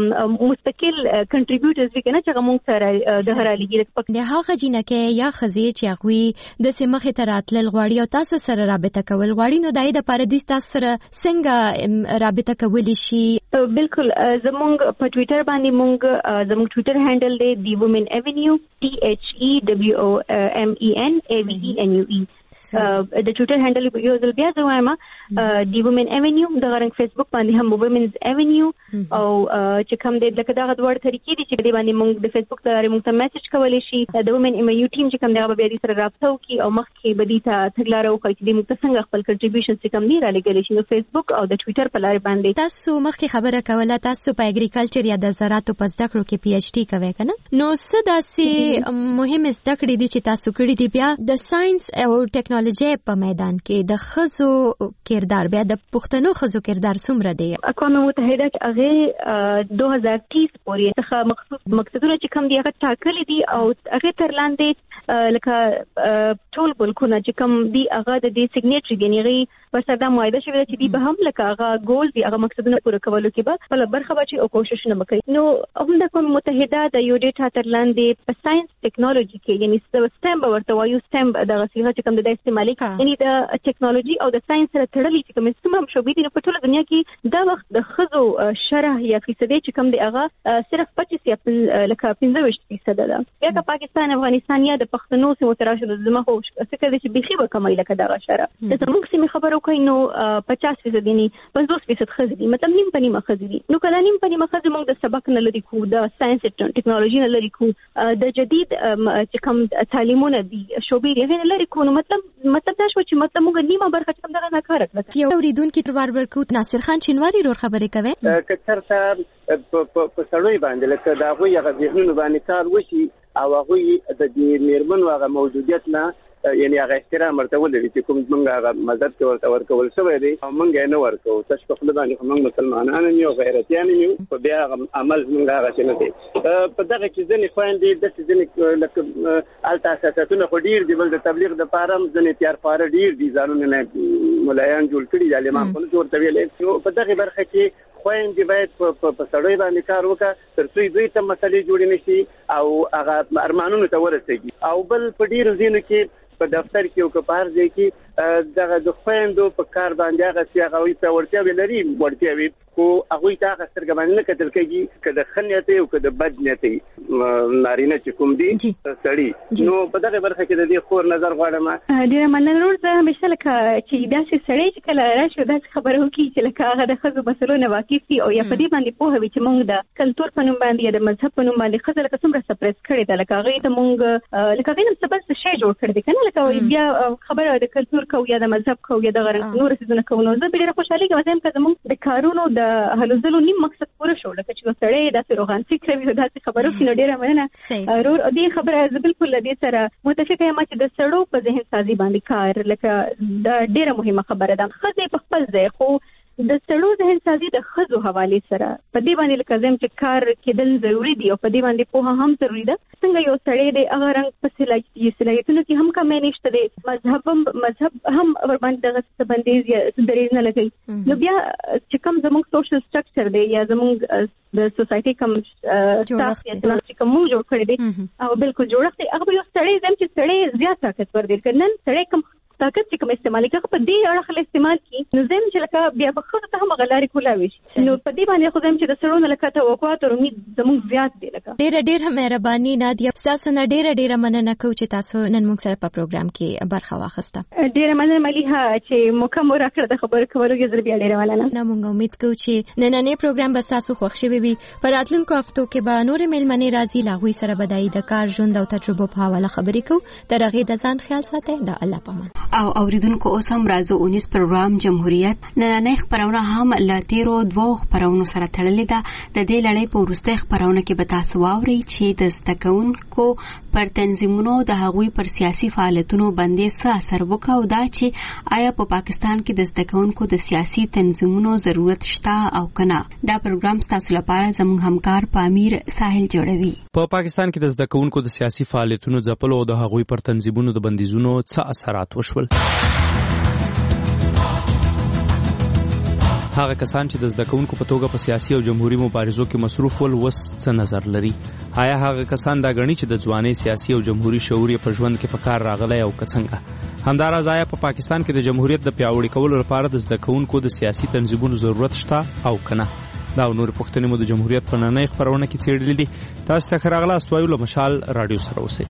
S8: مستقل کنټریبیوټرز وکړي چې موږ سره د هرالګي
S2: د هغه جنکې یا خزې چې هغه د سیمخه تراتل غواړي او تاسو سره رابطه کول غواړي نو دای د پاره د تاسو سره څنګه رابطه کولی شي
S8: بالکل زموږ په ټوئیټر باندې موږ زموږ ټوئیټر هینډل دی دی وومن ایونیو ټي ایچ ای دبلیو او ام ای ان ای وی ای ان یو ای د ټوئیټر هینډل یو ځل بیا زما دی وومن ایونیو د غرنګ فیسبوک باندې هم وومنز ایونیو او چې کوم د لکه دا غوړ طریقې دي چې د باندې موږ د فیسبوک لپاره موږ ته میسج کولای شي د وومن ایونیو ټیم چې کوم دا به د سره رابطه وکړي او مخکې بدی ته تګلارو کوي چې موږ څنګه خپل کنټریبیوشن چې کوم دی را لګل شي نو فیسبوک او د ټوئیټر په لار باندې
S2: تاسو مخکې خبره کوله تاسو په اګریکلچر یا د زراعت په زده کړو کې پی ایچ ډي کوي کنه نو څه داسې مهمه زده کړې دي چې تاسو کړې دي بیا د ساينس او ټیکنالوژي په میدان کې د خزو کردار بیا د پښتنو خزو کردار څومره دی؟
S8: اقوام متحده چې هغه دوه هزار تیس پورې څخه مخصوص مقصدونه چې کوم دی هغه ټاکلي دي او هغه تر لاندې لکه ټول بلکونه چې کوم دی هغه د دې سیګنیچر دی نغي په ساده معاهده شوی چې دی به هم لکه هغه ګول دی هغه مقصدونه پوره کولو کې به خپل برخه بچي او کوشش نه وکړي. نو هم د اقوام متحده د یو ډیټا تر لاندې په ساينس ټیکنالوژي کې یعنی سټم ورته وایو سټم د غسیغه چې کوم د استعمالي یعنی د ټیکنالوژي او د ساينس سره تړلې چې کوم سیمه شوبې دي په ټوله دنیا کې دا وخت د خزو شرح یا فیصدي چې کوم دی هغه صرف پچیس یا لکه پنځه ویشت فیصد ده. بیا که پاکستان افغانستان یا د پښتنو سیمو تراشه د زما خو څه کوي چې بيخي به کمای لکه دا شرح د زموږ سیمه خبرو کوي نو پچاس فیصد دي پنځوس فیصد خزي دي مطلب نیم پنیمه خزي دي. نو کله نیم پنیمه خزي موږ د سبق نه لري کو د ساينس ټیکنالوژي نه لري کو د جدید چې کوم تعلیمونه دي شوبې دي نه لري کو. نو مطلب مطلب دا شو چې مطلب موږ نیمه برخه کوم دغه نه کار کړو.
S2: یو اوریدونکو تروار ورکو ناصر خان چنواری رور خبرې کوي
S3: کثرته په سړوي باندې لکه دا غوي هغه ذهنونه باندې کار وشي او هغه د دې میرمن هغه موجودیت نه یعنی هغه احترام ورته ولري چې کوم موږ هغه مدد کې ورته ورکول شوی دی او موږ یې نه ورکو. تاسو په خپل باندې موږ مسلمانان یو غیرتيان یو په بیا عمل موږ هغه څه نه دي په دغه کې ځنې خويندې د ځنې لکه التا اساساتونه خو ډیر دی بل د تبلیغ د پارم ځنې تیار پاره ډیر دي ځانونه نه مولایان جوړ کړي د عالمان په جوړ تویلې په دغه برخه کې خويندې باید په سړوي باندې کار وکړي تر څو دوی ته مسلې جوړې نشي او هغه ارمانونو ته ورسېږي. او بل په ډیر ځینو کې په دفتر کې او په هر ځای کې دغه د خويندو په کار باندې هغه چې هغه وي ته ورته ولري ورته وي خو هغه ته هغه سترګ باندې نه کتل کېږي کله خنیت او کله بد نیت نارینه چې کوم دي سړی. نو په دغه برخه کې د دې خور نظر غواړم.
S8: ډیر مننه ورور زه همیشه لکه چې داسې سړی چې کله راشي داسې خبرو کوي چې لکه هغه د خزو مسلو نه واقف دي او یا په دې باندې پوهه وي چې موږ د کلتور په نوم باندې یا د مذهب په نوم باندې خزه لکه څومره سپریس کړي دا لکه هغه ته موږ لکه وینم څه بس شی جوړ کړی کنه لکه بیا خبره د کلتور کو یا د مذهب کو یا د غیر نور څه نه کو. نو زه ډیره خوشاله یم چې زموږ د کارونو د هلوځلو نیم مقصد پوره شو لکه چې سړی د روغان فکر وي دا خبرو کې ډیره مننه ورور. دې خبره زه بالکل دې سره متفقه یم چې د سړو په ذهن سازي باندې کار لکه دا ډیره مهمه خبره ده. خزه په خپل ځای خو د سړو ذهن سازي د خزو حواله سره په دې باندې لکه زم چې کار کېدل ضروری دی او په دې باندې په هم ضروری ده. څنګه یو سړی د هغه رنګ په صلاحیت صلاحیتونو کې هم کم نشته دی مذهب مذهب هم ور باندې دغه بندیز یا درې نه لګي. نو بیا چې کوم زموږ سوشل سټرکچر دی یا زموږ د سوسايټي کوم سټاف یا چې کوم جوړ کړی دی او بالکل جوړښت دی هغه یو سړی زم چې سړی زیات طاقتور دی کنن سړی کوم طاقت چې کوم استعمالي کوي په دې اړه خل استعمال کی نو زم چې لکه بیا په خود ته هم غلاري کولاوي نو په دې باندې خو زم چې د سرونو لکه توقعات او امید زموږ زیات دی لکه
S2: ډېر ډېر مهرباني نادیا تاسو نه ډېر ډېر مننه کوم چې تاسو نن موږ سره په پروګرام کې برخه واخسته.
S8: ډېر مننه مليها چې موږ مو راکړه د خبرو کولو کې زر بیا ډېر مننه.
S2: نو موږ امید کوو چې نننې پروګرام به تاسو خوښ شي وي. پر راتلونکو هفتو کې به نور ملمنې راځي لاغوي سره بدای د کار ژوند او تجربه په حواله خبرې کوو. ترغه د ځان خیال ساتئ د الله پامان.
S1: او اوریدونکو اوس هم راځو اونیس پروګرام جمهوریت نننۍ خبرونه هم له تیرو دوو خبرونو سره تړلې ده. د دې لړۍ په وروستۍ خبرونه کې به تاسو واورئ چې د زده کوونکو پر تنظیمونو د هغوی پر سیاسي فعالیتونو باندې څه اثر وکړ او دا چې آیا په پاکستان کې د زده کوونکو د سیاسي تنظیمونو ضرورت شته او کنه. دا پروګرام تاسو لپاره زموږ همکار پامیر ساحل جوړوي.
S22: په پاکستان کې د زده کوونکو د سیاسي فعالیتونو ځپلو او د هغوی پر تنظیمونو د بندیزونو څه اثرات وشول. هغه کسان چې د زده کوونکو په توګه په سیاسي او جمهوریت مبارزو کې مصروف ول وس څه نظر لري؟ آیا هغه کسان دا غني چې د ځواني سیاسي او جمهوریت شعور په ژوند کې په کار راغلی او کڅنګه؟ همداراز آیا په پاکستان کې د جمهوریت د پیاوړي کولو لپاره د زده کوونکو د سیاسي تنظیمونو ضرورت شته او کنه؟ دا نور پښتني مو د جمهوریت په نننۍ خبرونه کې څېړلې دي. تاسو ته خراغله استوایو له مشال رادیو سره اوسئ.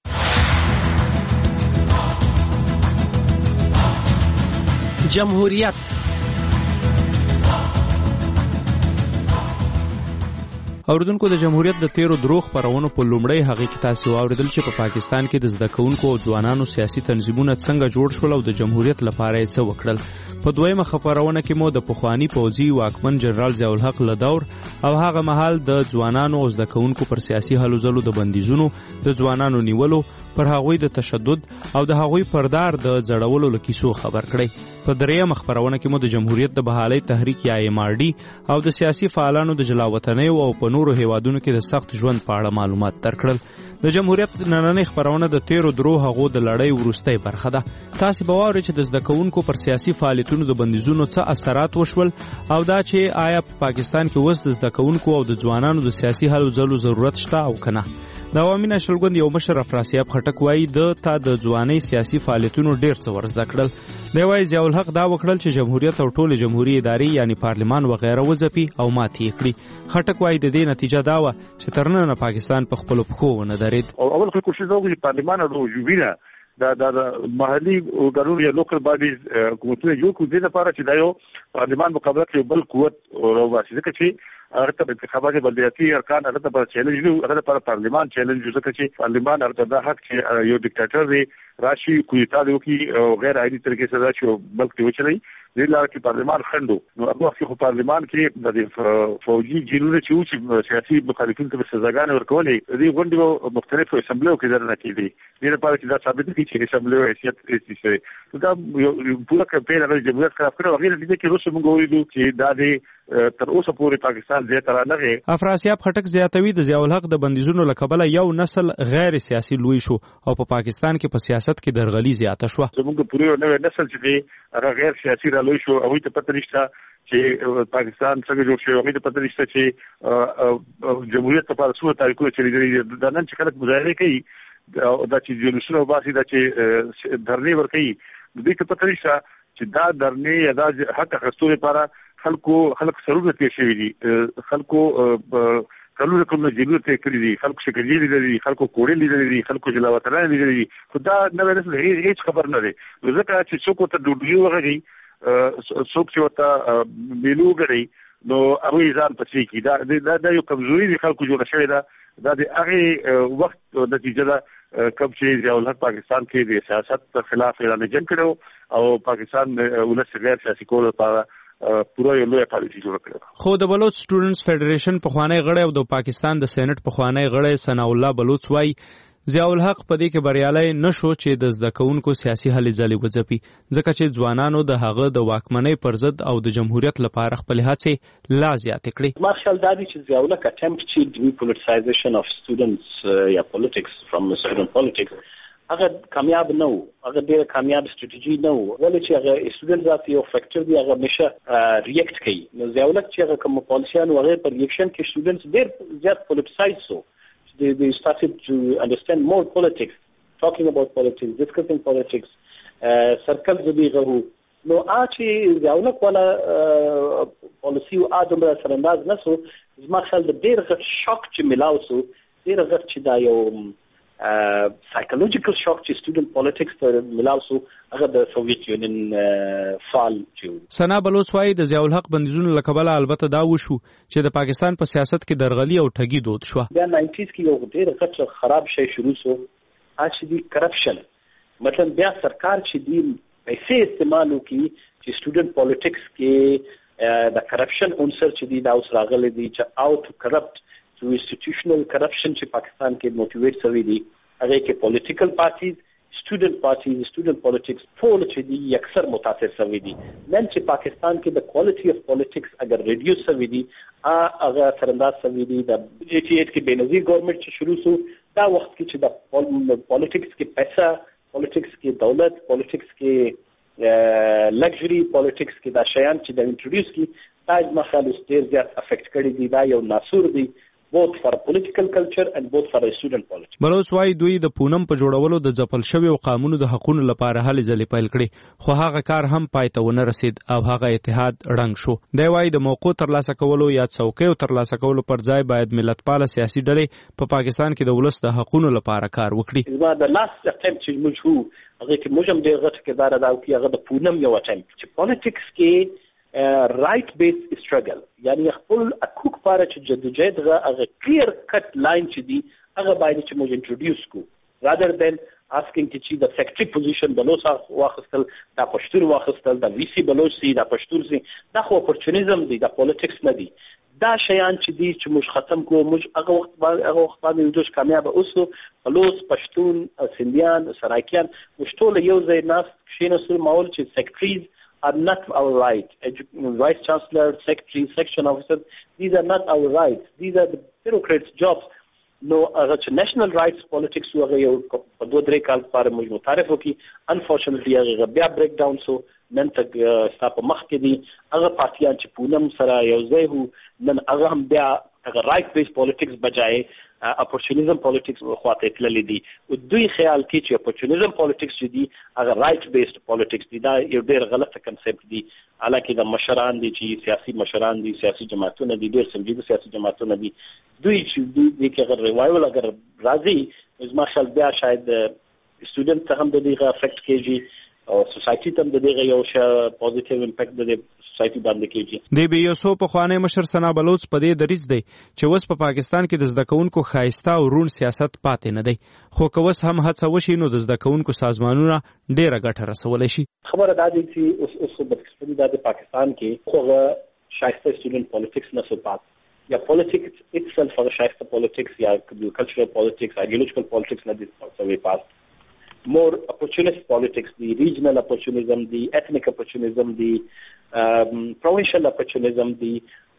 S9: جمهوریت
S22: اوردونکو د جمهوریت د تیرو دروغ خپرونو په لومړی هغه کې تاسو واوریدل چې په پا پاکستان کې د زده کوونکو او ځوانانو سیاسي تنظیمونه څنګه جوړ شول او د جمهوریت لپاره یې څه وکړل. په دویمه خبرونه کې مو د پخوانی پوځي واکمن جنرال ضیاء الحق له دور او هغه مهال د ځوانانو او زده کوونکو پر سیاسي هلو ځلو د بندیزونو د ځوانانو نیولو پر هغوی د تشدد او د هغوی پردار د زړولو لکیسو خبر کړی. په دریمه خبرونه کې مو د جمهوریت د بحالۍ تحریک یا ایم آر ډي او د سیاسي فعالانو د جلاوطنۍ او په نورو هیوادونو کې د سخت ژوند په اړه معلومات درکړل. د جمهوریت نننۍ خبرونه د تیرو درو هغو د لړۍ وروستۍ برخه ده. تاسو به واورئ چې د زده کوونکو پر سیاسي فعالیتونو د بندیزونو څه اثرات وشول او دا چې آیا په پاکستان کې اوس د زده کوونکو او د ځوانانو د سیاسي هلو ځلو ضرورت شته او کنه. د عوامي نشل ګوند یو مشر افراسیاب خټک وایي د تا د ځوانۍ سیاسي فعالیتونو ډیر څه ورزده کړل. دی وایي ضیاء الحق دا وکړل چې جمهوریت او ټولې جمهوریت ادارې یعنی پارلمان وغیره وځپي او ماتې یې کړي. خټک وایي د دې نتیجه دا وه چې تر ننه پاکستان په خپلو پښو ونه درېد.
S18: اول خو کوشش وکړو چې پارلمان او جمهوریت دا د محلي ګډون یا لوکل باډیز حکومتونه جوړ کړي د لپاره چې دا یو پارلمان مقابله کې بل قوت راوباسي. ځکه چې هغه ته انتخابات بلدیاتي ارکان هغه ته چیلنج دی، هغه لپاره پارلمان چیلنج دی. ځکه چې پارلمان هغه د حق چې یو ډیکټاتور دی راشي کویتا دی او غیر عادي طریقې سره چې بلک دی وچلای دې لاره کې پارلمان خندو. نو هغه وخت په پارلمان کې د فوجي جنونه چې او سیاسي مخالفین ته سزاګانې ورکولې دي غونډې مختلفو اسمبلیو کې درنه کېدي. دې لپاره چې دا ثابت کړي چې اسمبلیو حیثیت هیڅ دا یو پوره کمپاین د جمهوریت خلاف کړو. هغه دې کې روس موږ ویلو چې دا دې تر اوسه پورې پاکستان زه تر نه غي.
S22: افراسیاب خټک زیاتوي د ضیاء الحق د بندیزونو لکبله یو نسل غیر سیاسي لوی شو او په پاکستان کې په سیاست کې درغلي زیاته شو.
S18: زموږ پوره نوې نسل چې هغه غیر سیاسي را لوی شو او ته پته نشته چې پاکستان څنګه جوړ شو. هغه ته پته نشته چې جمهوریت لپاره څو تاریخونه چلیږي. دا نن چې خلک مظاهره کوي دا چې جلوسونه وباسي دا چې دھرنې ورکوي دوی ته پته نشته چې دا دھرنې یا دا حق اخیستو لپاره خلکو خلک سرونه تیر شوي دي. خلکو کلونه کلونه جیلونه تیر کړي دي. خلکو شکنجې لیدلې دي، خلکو کوړې لیدلې دي، خلکو جلاوطنۍ لیدلې دي. خو دا نوې نسل هیڅ خبر نه دی. ځکه چې څوک ورته ډوډۍ وغږوي، څوک چې ورته میلو وګړي نو هغوی ځان پسې کړي. دا دا یو کمزوري د خلکو جوړه شوې ده. دا د هغې وخت نتیجه ده کوم چې ضیاء الحق پاکستان کې د سیاست خلاف اعلان جنګ کړو او پاکستان ولس غیر سیاسي کولو لپاره پوره یو لوی پالیسي جوړ کړه.
S22: خو د بلوچ سټوډنټس فدریشن پخوانی غړی او د پاکستان د سېنات پخوانی غړی ثناء الله بلوچ وایي ضیاء الحق په دې کې بریالی نشو چې د زده کوونکو سیاسي هلې ځلې وځپي، ځکه چې ځوانانو د هغه د واکمنۍ پر ضد او د جمهوریت لپاره خپل هڅې لا زیاتې کړې.
S4: ما خیال دا دی چې ضیاء الحق attempt to depoliticization of students یا politics from student politics هغه کامیاب نه و. هغه ډېر کامیاب ستراتیژي نه و. ولې چې هغه سټوډنټ ذات یو فیکټر دی، هغه همیشه ریاکټ کوي. نو ضیاء الحق چې هغه کوم پالیسیان و هغه پر ریاکشن کې سټوډنټس ډېر زیات پولیټیسایز شو. They, they started to understand more politics, talking about politics, discussing politics, uh, circles زبی غو. نو آچی ضیاء الحق والا پالیسی و آدم را سرانداز نسو. زما خیال د ډېر غټ شاک چې ملاو سو، ډېر غټ چې دا یو سایکولوژیکل شاک چې سټوډنټ پالیټکس ته ملاو سو هغه د سوویت یونین فال چې
S22: ثنا بلوچ وایي د ضیاء الحق بندیزونو له کبله البته دا وشو چې د پاکستان په سیاست کې درغلي او ټګي دود شو.
S4: بیا ناینټیز کې یو ډېر غټ خراب شی شروع شو، چې دی کرپشن. مثلا بیا سرکار چې دی پیسې استعمال وکړي چې سټوډنټ پالیټکس کې د کرپشن عنصر چې دی دا اوس راغلی دی چې او ټو کرپټ to institutional corruption چې پاکستان کې موټیویټ شوی دی. هغه کې پولیټیکل پارټیز، سټوډنټ پارټیز، سټوډنٹ پالیټکس ټول چې دی اکثر متاثر شوی دی. نن چې پاکستان کې د کوالټي اف پالیټکس اگر ریډیوس شوی دی هغه سرنداز شوی دی. د ایټي ایټ کې بېنظیر ګورنمنت چې شروع شو دا وخت کې چې د پالیټکس کې پیسہ، پالیټکس کې دولت، پالیټکس کې لگژري، پالیټکس کې دا شیان چې د انټروډیوس کی دا ما خیال ډېر زیات افیکټ کړی دی. دا یو ناسور دی both for political culture and both for student politics.
S22: بلوچ وايي دوی د پونم په جوړولو د ځپل شوی او قانونو د حقوقو لپاره هلې ځلې پیل کړې، خو هغه کار هم پای ته ونه رسید او هغه اتحاد ړنګ شو. دی وايي د موقع ترلاسه کولو یا څوکۍ ترلاسه کولو پر ځای باید ملتپاله سیاسي ډلې په پاکستان کې د ولس د حقوقو لپاره کار وکړي.
S4: زما د لاست اټمپټ چې موږ هغه کې موږ هم ډېر غټ کردار ادا وکړي. هغه د پونم یو اټمپټ چې پالیټکس کې رائټ بیس سټرګل یعنی خپل اکوک پاره چې جدوجہد هغه کلیر کټ لاین چې دی هغه باید چې موږ انټروډیوس کو rather than asking چې د سیکټری پوزیشن بلوس واخستل دا پښتون واخستل دا وی سی بلوس سي دا پښتون سي دا خو اپورچونیزم دی دا پالیټکس نه دی دا شیان چې دي چې موږ ختم کو موږ هغه وخت باندې هغه وخت باندې دوج کامیاب اوسو بلوس پښتون سندیان سرایکیان موږ ټول یو ځای ناس شینو سره ماول چې سیکټریز are not our right. Edu- Vice Chancellor, Secretary, Section Officer, these are not our rights. These are the bureaucrats' jobs. No, uh, national rights politics who are په دوه درې کال لپاره موږ متعارف وکړي. Unfortunately هغه بیا بریک ډاون سو نن تک ستاسو مخ کې دي هغه پارټیان چې پونم سره یو ځای وو نن هغه هم بیا هغه رائټ بیس پالیټکس بجای اپورچونیزم پالیټکس خواته تللی دي او دوی خیال کوي چې اپورچونیزم پالیټکس چې دي هغه رائټ بیسډ پالیټکس دي دا یو ډېر غلطه کنسپټ دي حالکه د مشران دي چې سیاسي مشران دي سیاسي جماعتونه دي ډېر سمجیده سیاسي جماعتونه دي دوی چې دوی کې اگر ریوایول اگر راځي از ماشال بیا شاید سټوډنټ ته هم د دې افیکټ کیږي او سوسایټي ته د دې یو ش پوزټیو امپیکټ د سوسایټي باندې کیږي
S22: د بي یو په خوانې مشر سنا بلوچ په دې دریځ دی چې وس په پاکستان کې د زده کوونکو خایسته او رون سیاست پاتې نه دی خو کوس هم هڅه وشي نو د زده کوونکو سازمانونه ډیره ګټه رسولای شي
S4: خبره دا دی چې اوس اوس د پاکستان کې خو شایسته سټوډنټ پالیټکس نه سپات یا پالیټکس itself هغه شایسته پالیټکس یا کلچرل پالیټکس ایډیولوژیکل پالیټکس نه دي څه پاس more opportunist politics, the regional opportunism, the ethnic opportunism, the um, provincial opportunism, the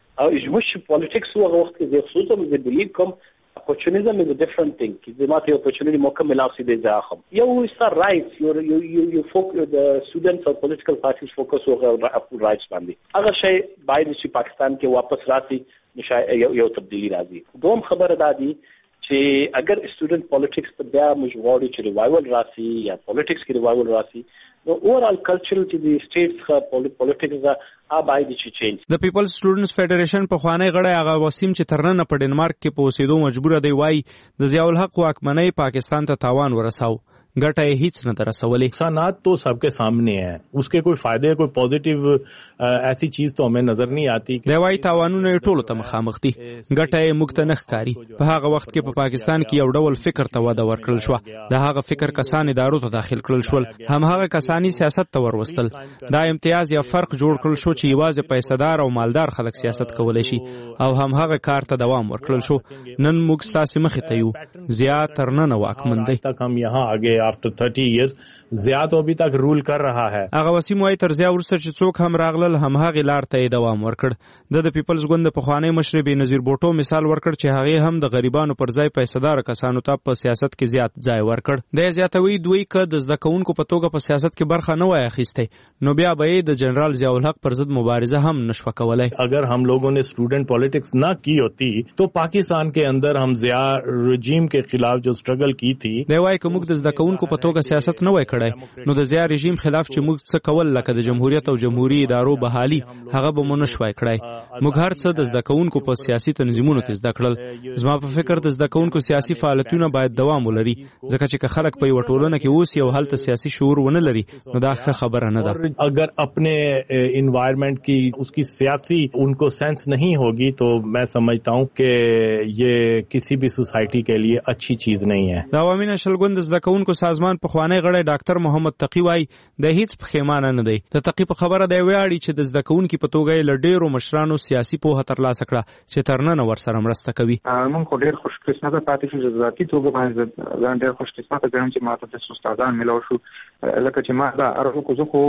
S4: uh, politics who are they believe come opportunism is a different thing. The opportunity موقع ملا سي دي زاخم. You are right. You you you you focus the students or political parties focus on rights باندې. هغه شی باید چې پاکستان کې واپس راسي یو یو تبدیلی راځي. دوم خبره ده دي چې اگر سټوډنټ پالیټکس ته بیا موږ غواړو چې ریوایول راسي یا پالیټکس کې ریوایول راسي نو اوورال کلچرل چې د سټیټس ښه پالیټکس دا باید چې چینج
S22: د پیپلز سټوډنټس فیډریشن په خوانی غړی هغه وسیم چې ترنه په ډنمارک کې په اوسېدو مجبور دی وای د ضیاء الحق واکمنۍ پاکستان ته تاوان ورساو گٹا ہیچ نہ رسولے
S6: نقصانات تو سب کے سامنے ہیں اس کے کوئی فائدے کوئی پازیٹیو ایسی چیز تو ہمیں نظر نہیں آتی
S22: دیوای تاوانونه ټولو ته مخامخ دي گټه یې مختنخ کاری په هغه وخت کې په پا پاکستان کې یو ډول فکر ته وده ورکړل شو د هغه فکر کسان ادارو ته داخل کړل شول هم هغه کسانی سیاست ته وروستل دا امتیاز یا فرق جوړ کړل شو چې یوازې پیسادار او مالدار خلک سیاست کولای شي او هم هغه کار ته دوام ورکړل شو نن موږ ستاسو مخې ته یو زیات ترنه واکمن دي
S6: تک هم یہاں آگے after thirty years زیات ابھی تک رول کر رہا ہے
S22: هغه وسیم وای تر زیات ورسره چې څوک هم راغلل هم هغه لار ته دوام ورکړ د پیپلز ګوند په خوانی مشر به نظیر بوټو مثال ورکړ چې هغه هم د غریبانو پر ځای پیسادار کسانو ته په سیاست کې زیات ځای ورکړ د زیاتوي دوی ک د زده کوونکو په توګه په سیاست کې برخه نه وای اخیسته نو بیا به د جنرال ضیاء الحق پر ضد مبارزه هم نشو کولای
S6: اگر हम लोगों ने student politics ना की होती तो पाकिस्तान के अंदर हम ज़िया रजीम के खिलाफ जो स्ट्रगल की थी
S22: دی وای کوم د زده کوونکو په توګه سیاست نه وای کړای نو د ضیاء رژیم خلاف چې موږ څه کول لکه د جمهوریت او جمهوریت ادارو بحالي هغه به مونږ نشوای کړای موږ هر څه د زده کوونکو په سیاسي تنظیمونو کې زده کړل زما په فکر د زده کوونکو سیاسي فعالیتونه باید دوام ولري ځکه چې خلک په یو ټولنه کې اوس یو حالت سیاسي شعور ونه لري نو دا ښه خبره نه ده
S6: اگر اپنے انوائرمنٹ کی اس کی سیاسی ان کو سینس نہیں ہوگی تو میں سمجھتا ہوں کہ یہ کسی بھی سوسائٹی کے لیے اچھی چیز نہیں ہے
S22: د عوامي نشل ګوند زده کوونکو سازمان په خوانی غړی ډاکټر محمد تقی وای د هیڅ پخېمانه نه دی د تقی په خبره دی ویاړي چې د زده کوونکو په توګه ل ډیرو مشرانو سیاسي پوهه ترلاسه کړه چې ترنه ور سره مرسته کوي
S11: موږ خو ډیر خوش قسمت پاتې شو چې ذاتي توګه باندې ځان ډیر خوش قسمت ګڼم چې ماته د استادان ملو شو لکه چې ما دا ارغو کو زه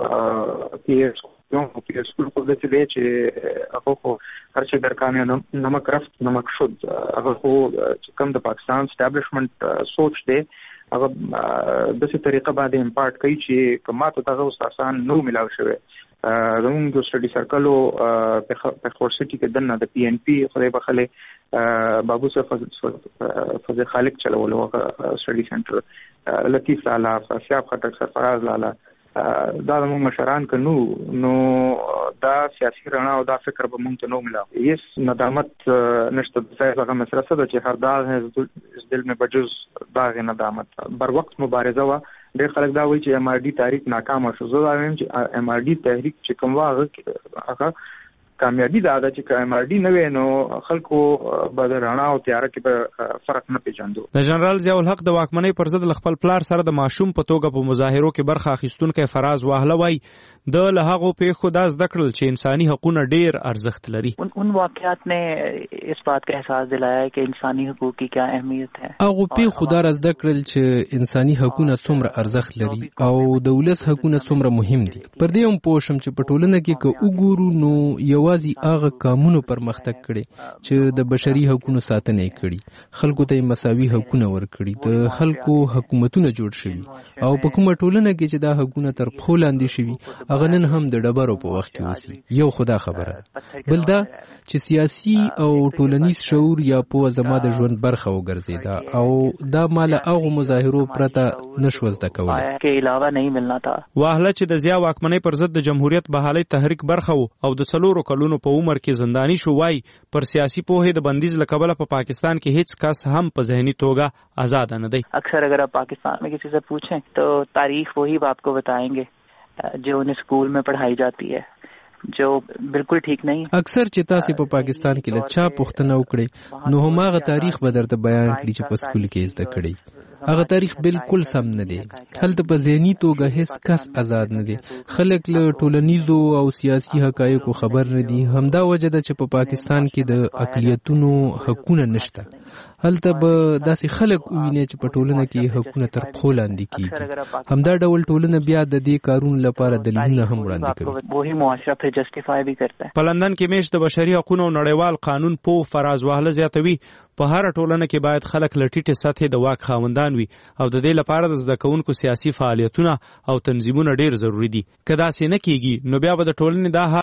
S11: خو پی ایس یوم په سکول کو د چې چې هغه خو هر څه درکانه نمک رفت نمک شد هغه خو چې کوم د پاکستان اسټابلیشمنت سوچ دی هغه د څه طریقه باندې امپارټ کوي چې کماته دغه استادان نو ملاو شوی زموږ د سټډي سرکلو په خورسټي کې دنه د پی ان پی خدای بخله بابو صاحب فضل خالق چلولو سټډي سنټر لطیف لالا فشاب خټک سرفراز لالا دا موږ مشران کنو نو دا سیاسي رڼا او دا فکر به موږ ته نو ملا هیڅ ندامت نشته د هغه مسله ده چې هر داغ دل میں بجز داغ ندامت بر وخت مبارزه وا ډېر خلک دا وایي چې ایم آر ډي تحریک ناکام شو. زه دا وایم چې ایم آر ډي تحریک چې کوم واغه هغه کامیابی دا ده چې ایم آر ډي نه وي نو خلکو به د رڼا او تیاره کې به فرق نه پیژاندو.
S22: د جنرال ضیاء الحق د واکمنۍ پر ضد خپل پلار سره د ماشوم په توګه په مظاهرو کې برخه اخیستونکی فراز واهله وای د له هغو پیښو دا زده کړل چې انساني حقوقونه ډېر ارزښت لري.
S13: ان واقعات نے اس بات کا احساس دلایا ہے کہ انسانی حقوق کی کیا اهمیت ہے.
S14: هغه پیښو دا زده کړل چې انساني حقوقونه څومره ارزښت لري او د ولس حقوقونه څومره مهم دي. پر دې هم پوه شم چې په ټولنه کې که وګورو نو یوازې هغه قانونو پرمختګ کړي چې د بشري حقوقو ساتنه یې کړي، خلکو ته مساوي حقوقونه ورکړي، د خلکو حکومتونه جوړ شوي او په کومه ټولنه کې چې دا حقوقونه تر پښو لاندې شوي هغه نن هم د ډبرو په وخت کې اوسي. یو خدا خبره بل دا چې سیاسي او ټولنیز شعور یا په زما د ژوند برخه وګرځیدا او دا مال هغه مظاهرو پرته نشو زده کولای
S13: کې علاوه نه ملنا تا.
S22: واهله چې د ضیاء واکمنۍ پر ضد د جمهوریت بحالي تحریک برخه وو او د څلورو کلونو په عمر کې زندانی شو، وای پر سیاسي پوهې د بندیز لکبله په پاکستان کې هیڅ کس هم په ذهني توګه آزاد نه دی.
S13: اکثر اگر آپ پاکستان میں کسی سے پوچھیں تو تاریخ وہی آپ کو بتائیں گے جو انہیں اسکول میں پڑھائی جاتی ہے، جو بالکل ٹھیک نہیں.
S14: اکثر چې تاسو په پاکستان کې له چا پوښتنه وکړي نو هم هغه تاریخ به درته بیان کړي چې په سکول کې زده کړي. هغه تاریخ بالکل سم نه دی. هلته په ذهني توګه هیڅ کس آزاد نه دی. خلک له ټولنیزو او سیاسي حقایقو خبر نه دي. همدا وجه ده چې په پاکستان کې د اقلیتونو حقوقونه نشته. هلته به داسې خلک وویني چې په ټولنه کې حقوقونه تر پښو لاندې کیږي. همدا ډول ټولنه بیا د دې کارونو لپاره دلیلونه هم وړاندې کوي.
S13: وہی معاشره په جسټیفای بھی کرتا ہے.
S22: په لندن کې میش د بشري حقوقو او نړیوال قانون په فراز واهله زیاتوي په هر ټولنه کې باید خلک لټیټه سطح د واک خاوندان وي او د دې لپاره د زده کوونکو سیاسي فعالیتونه او تنظیمونه ډیر ضروری دي. کدا سې نه کیږي نو بیا به د ټولنې دا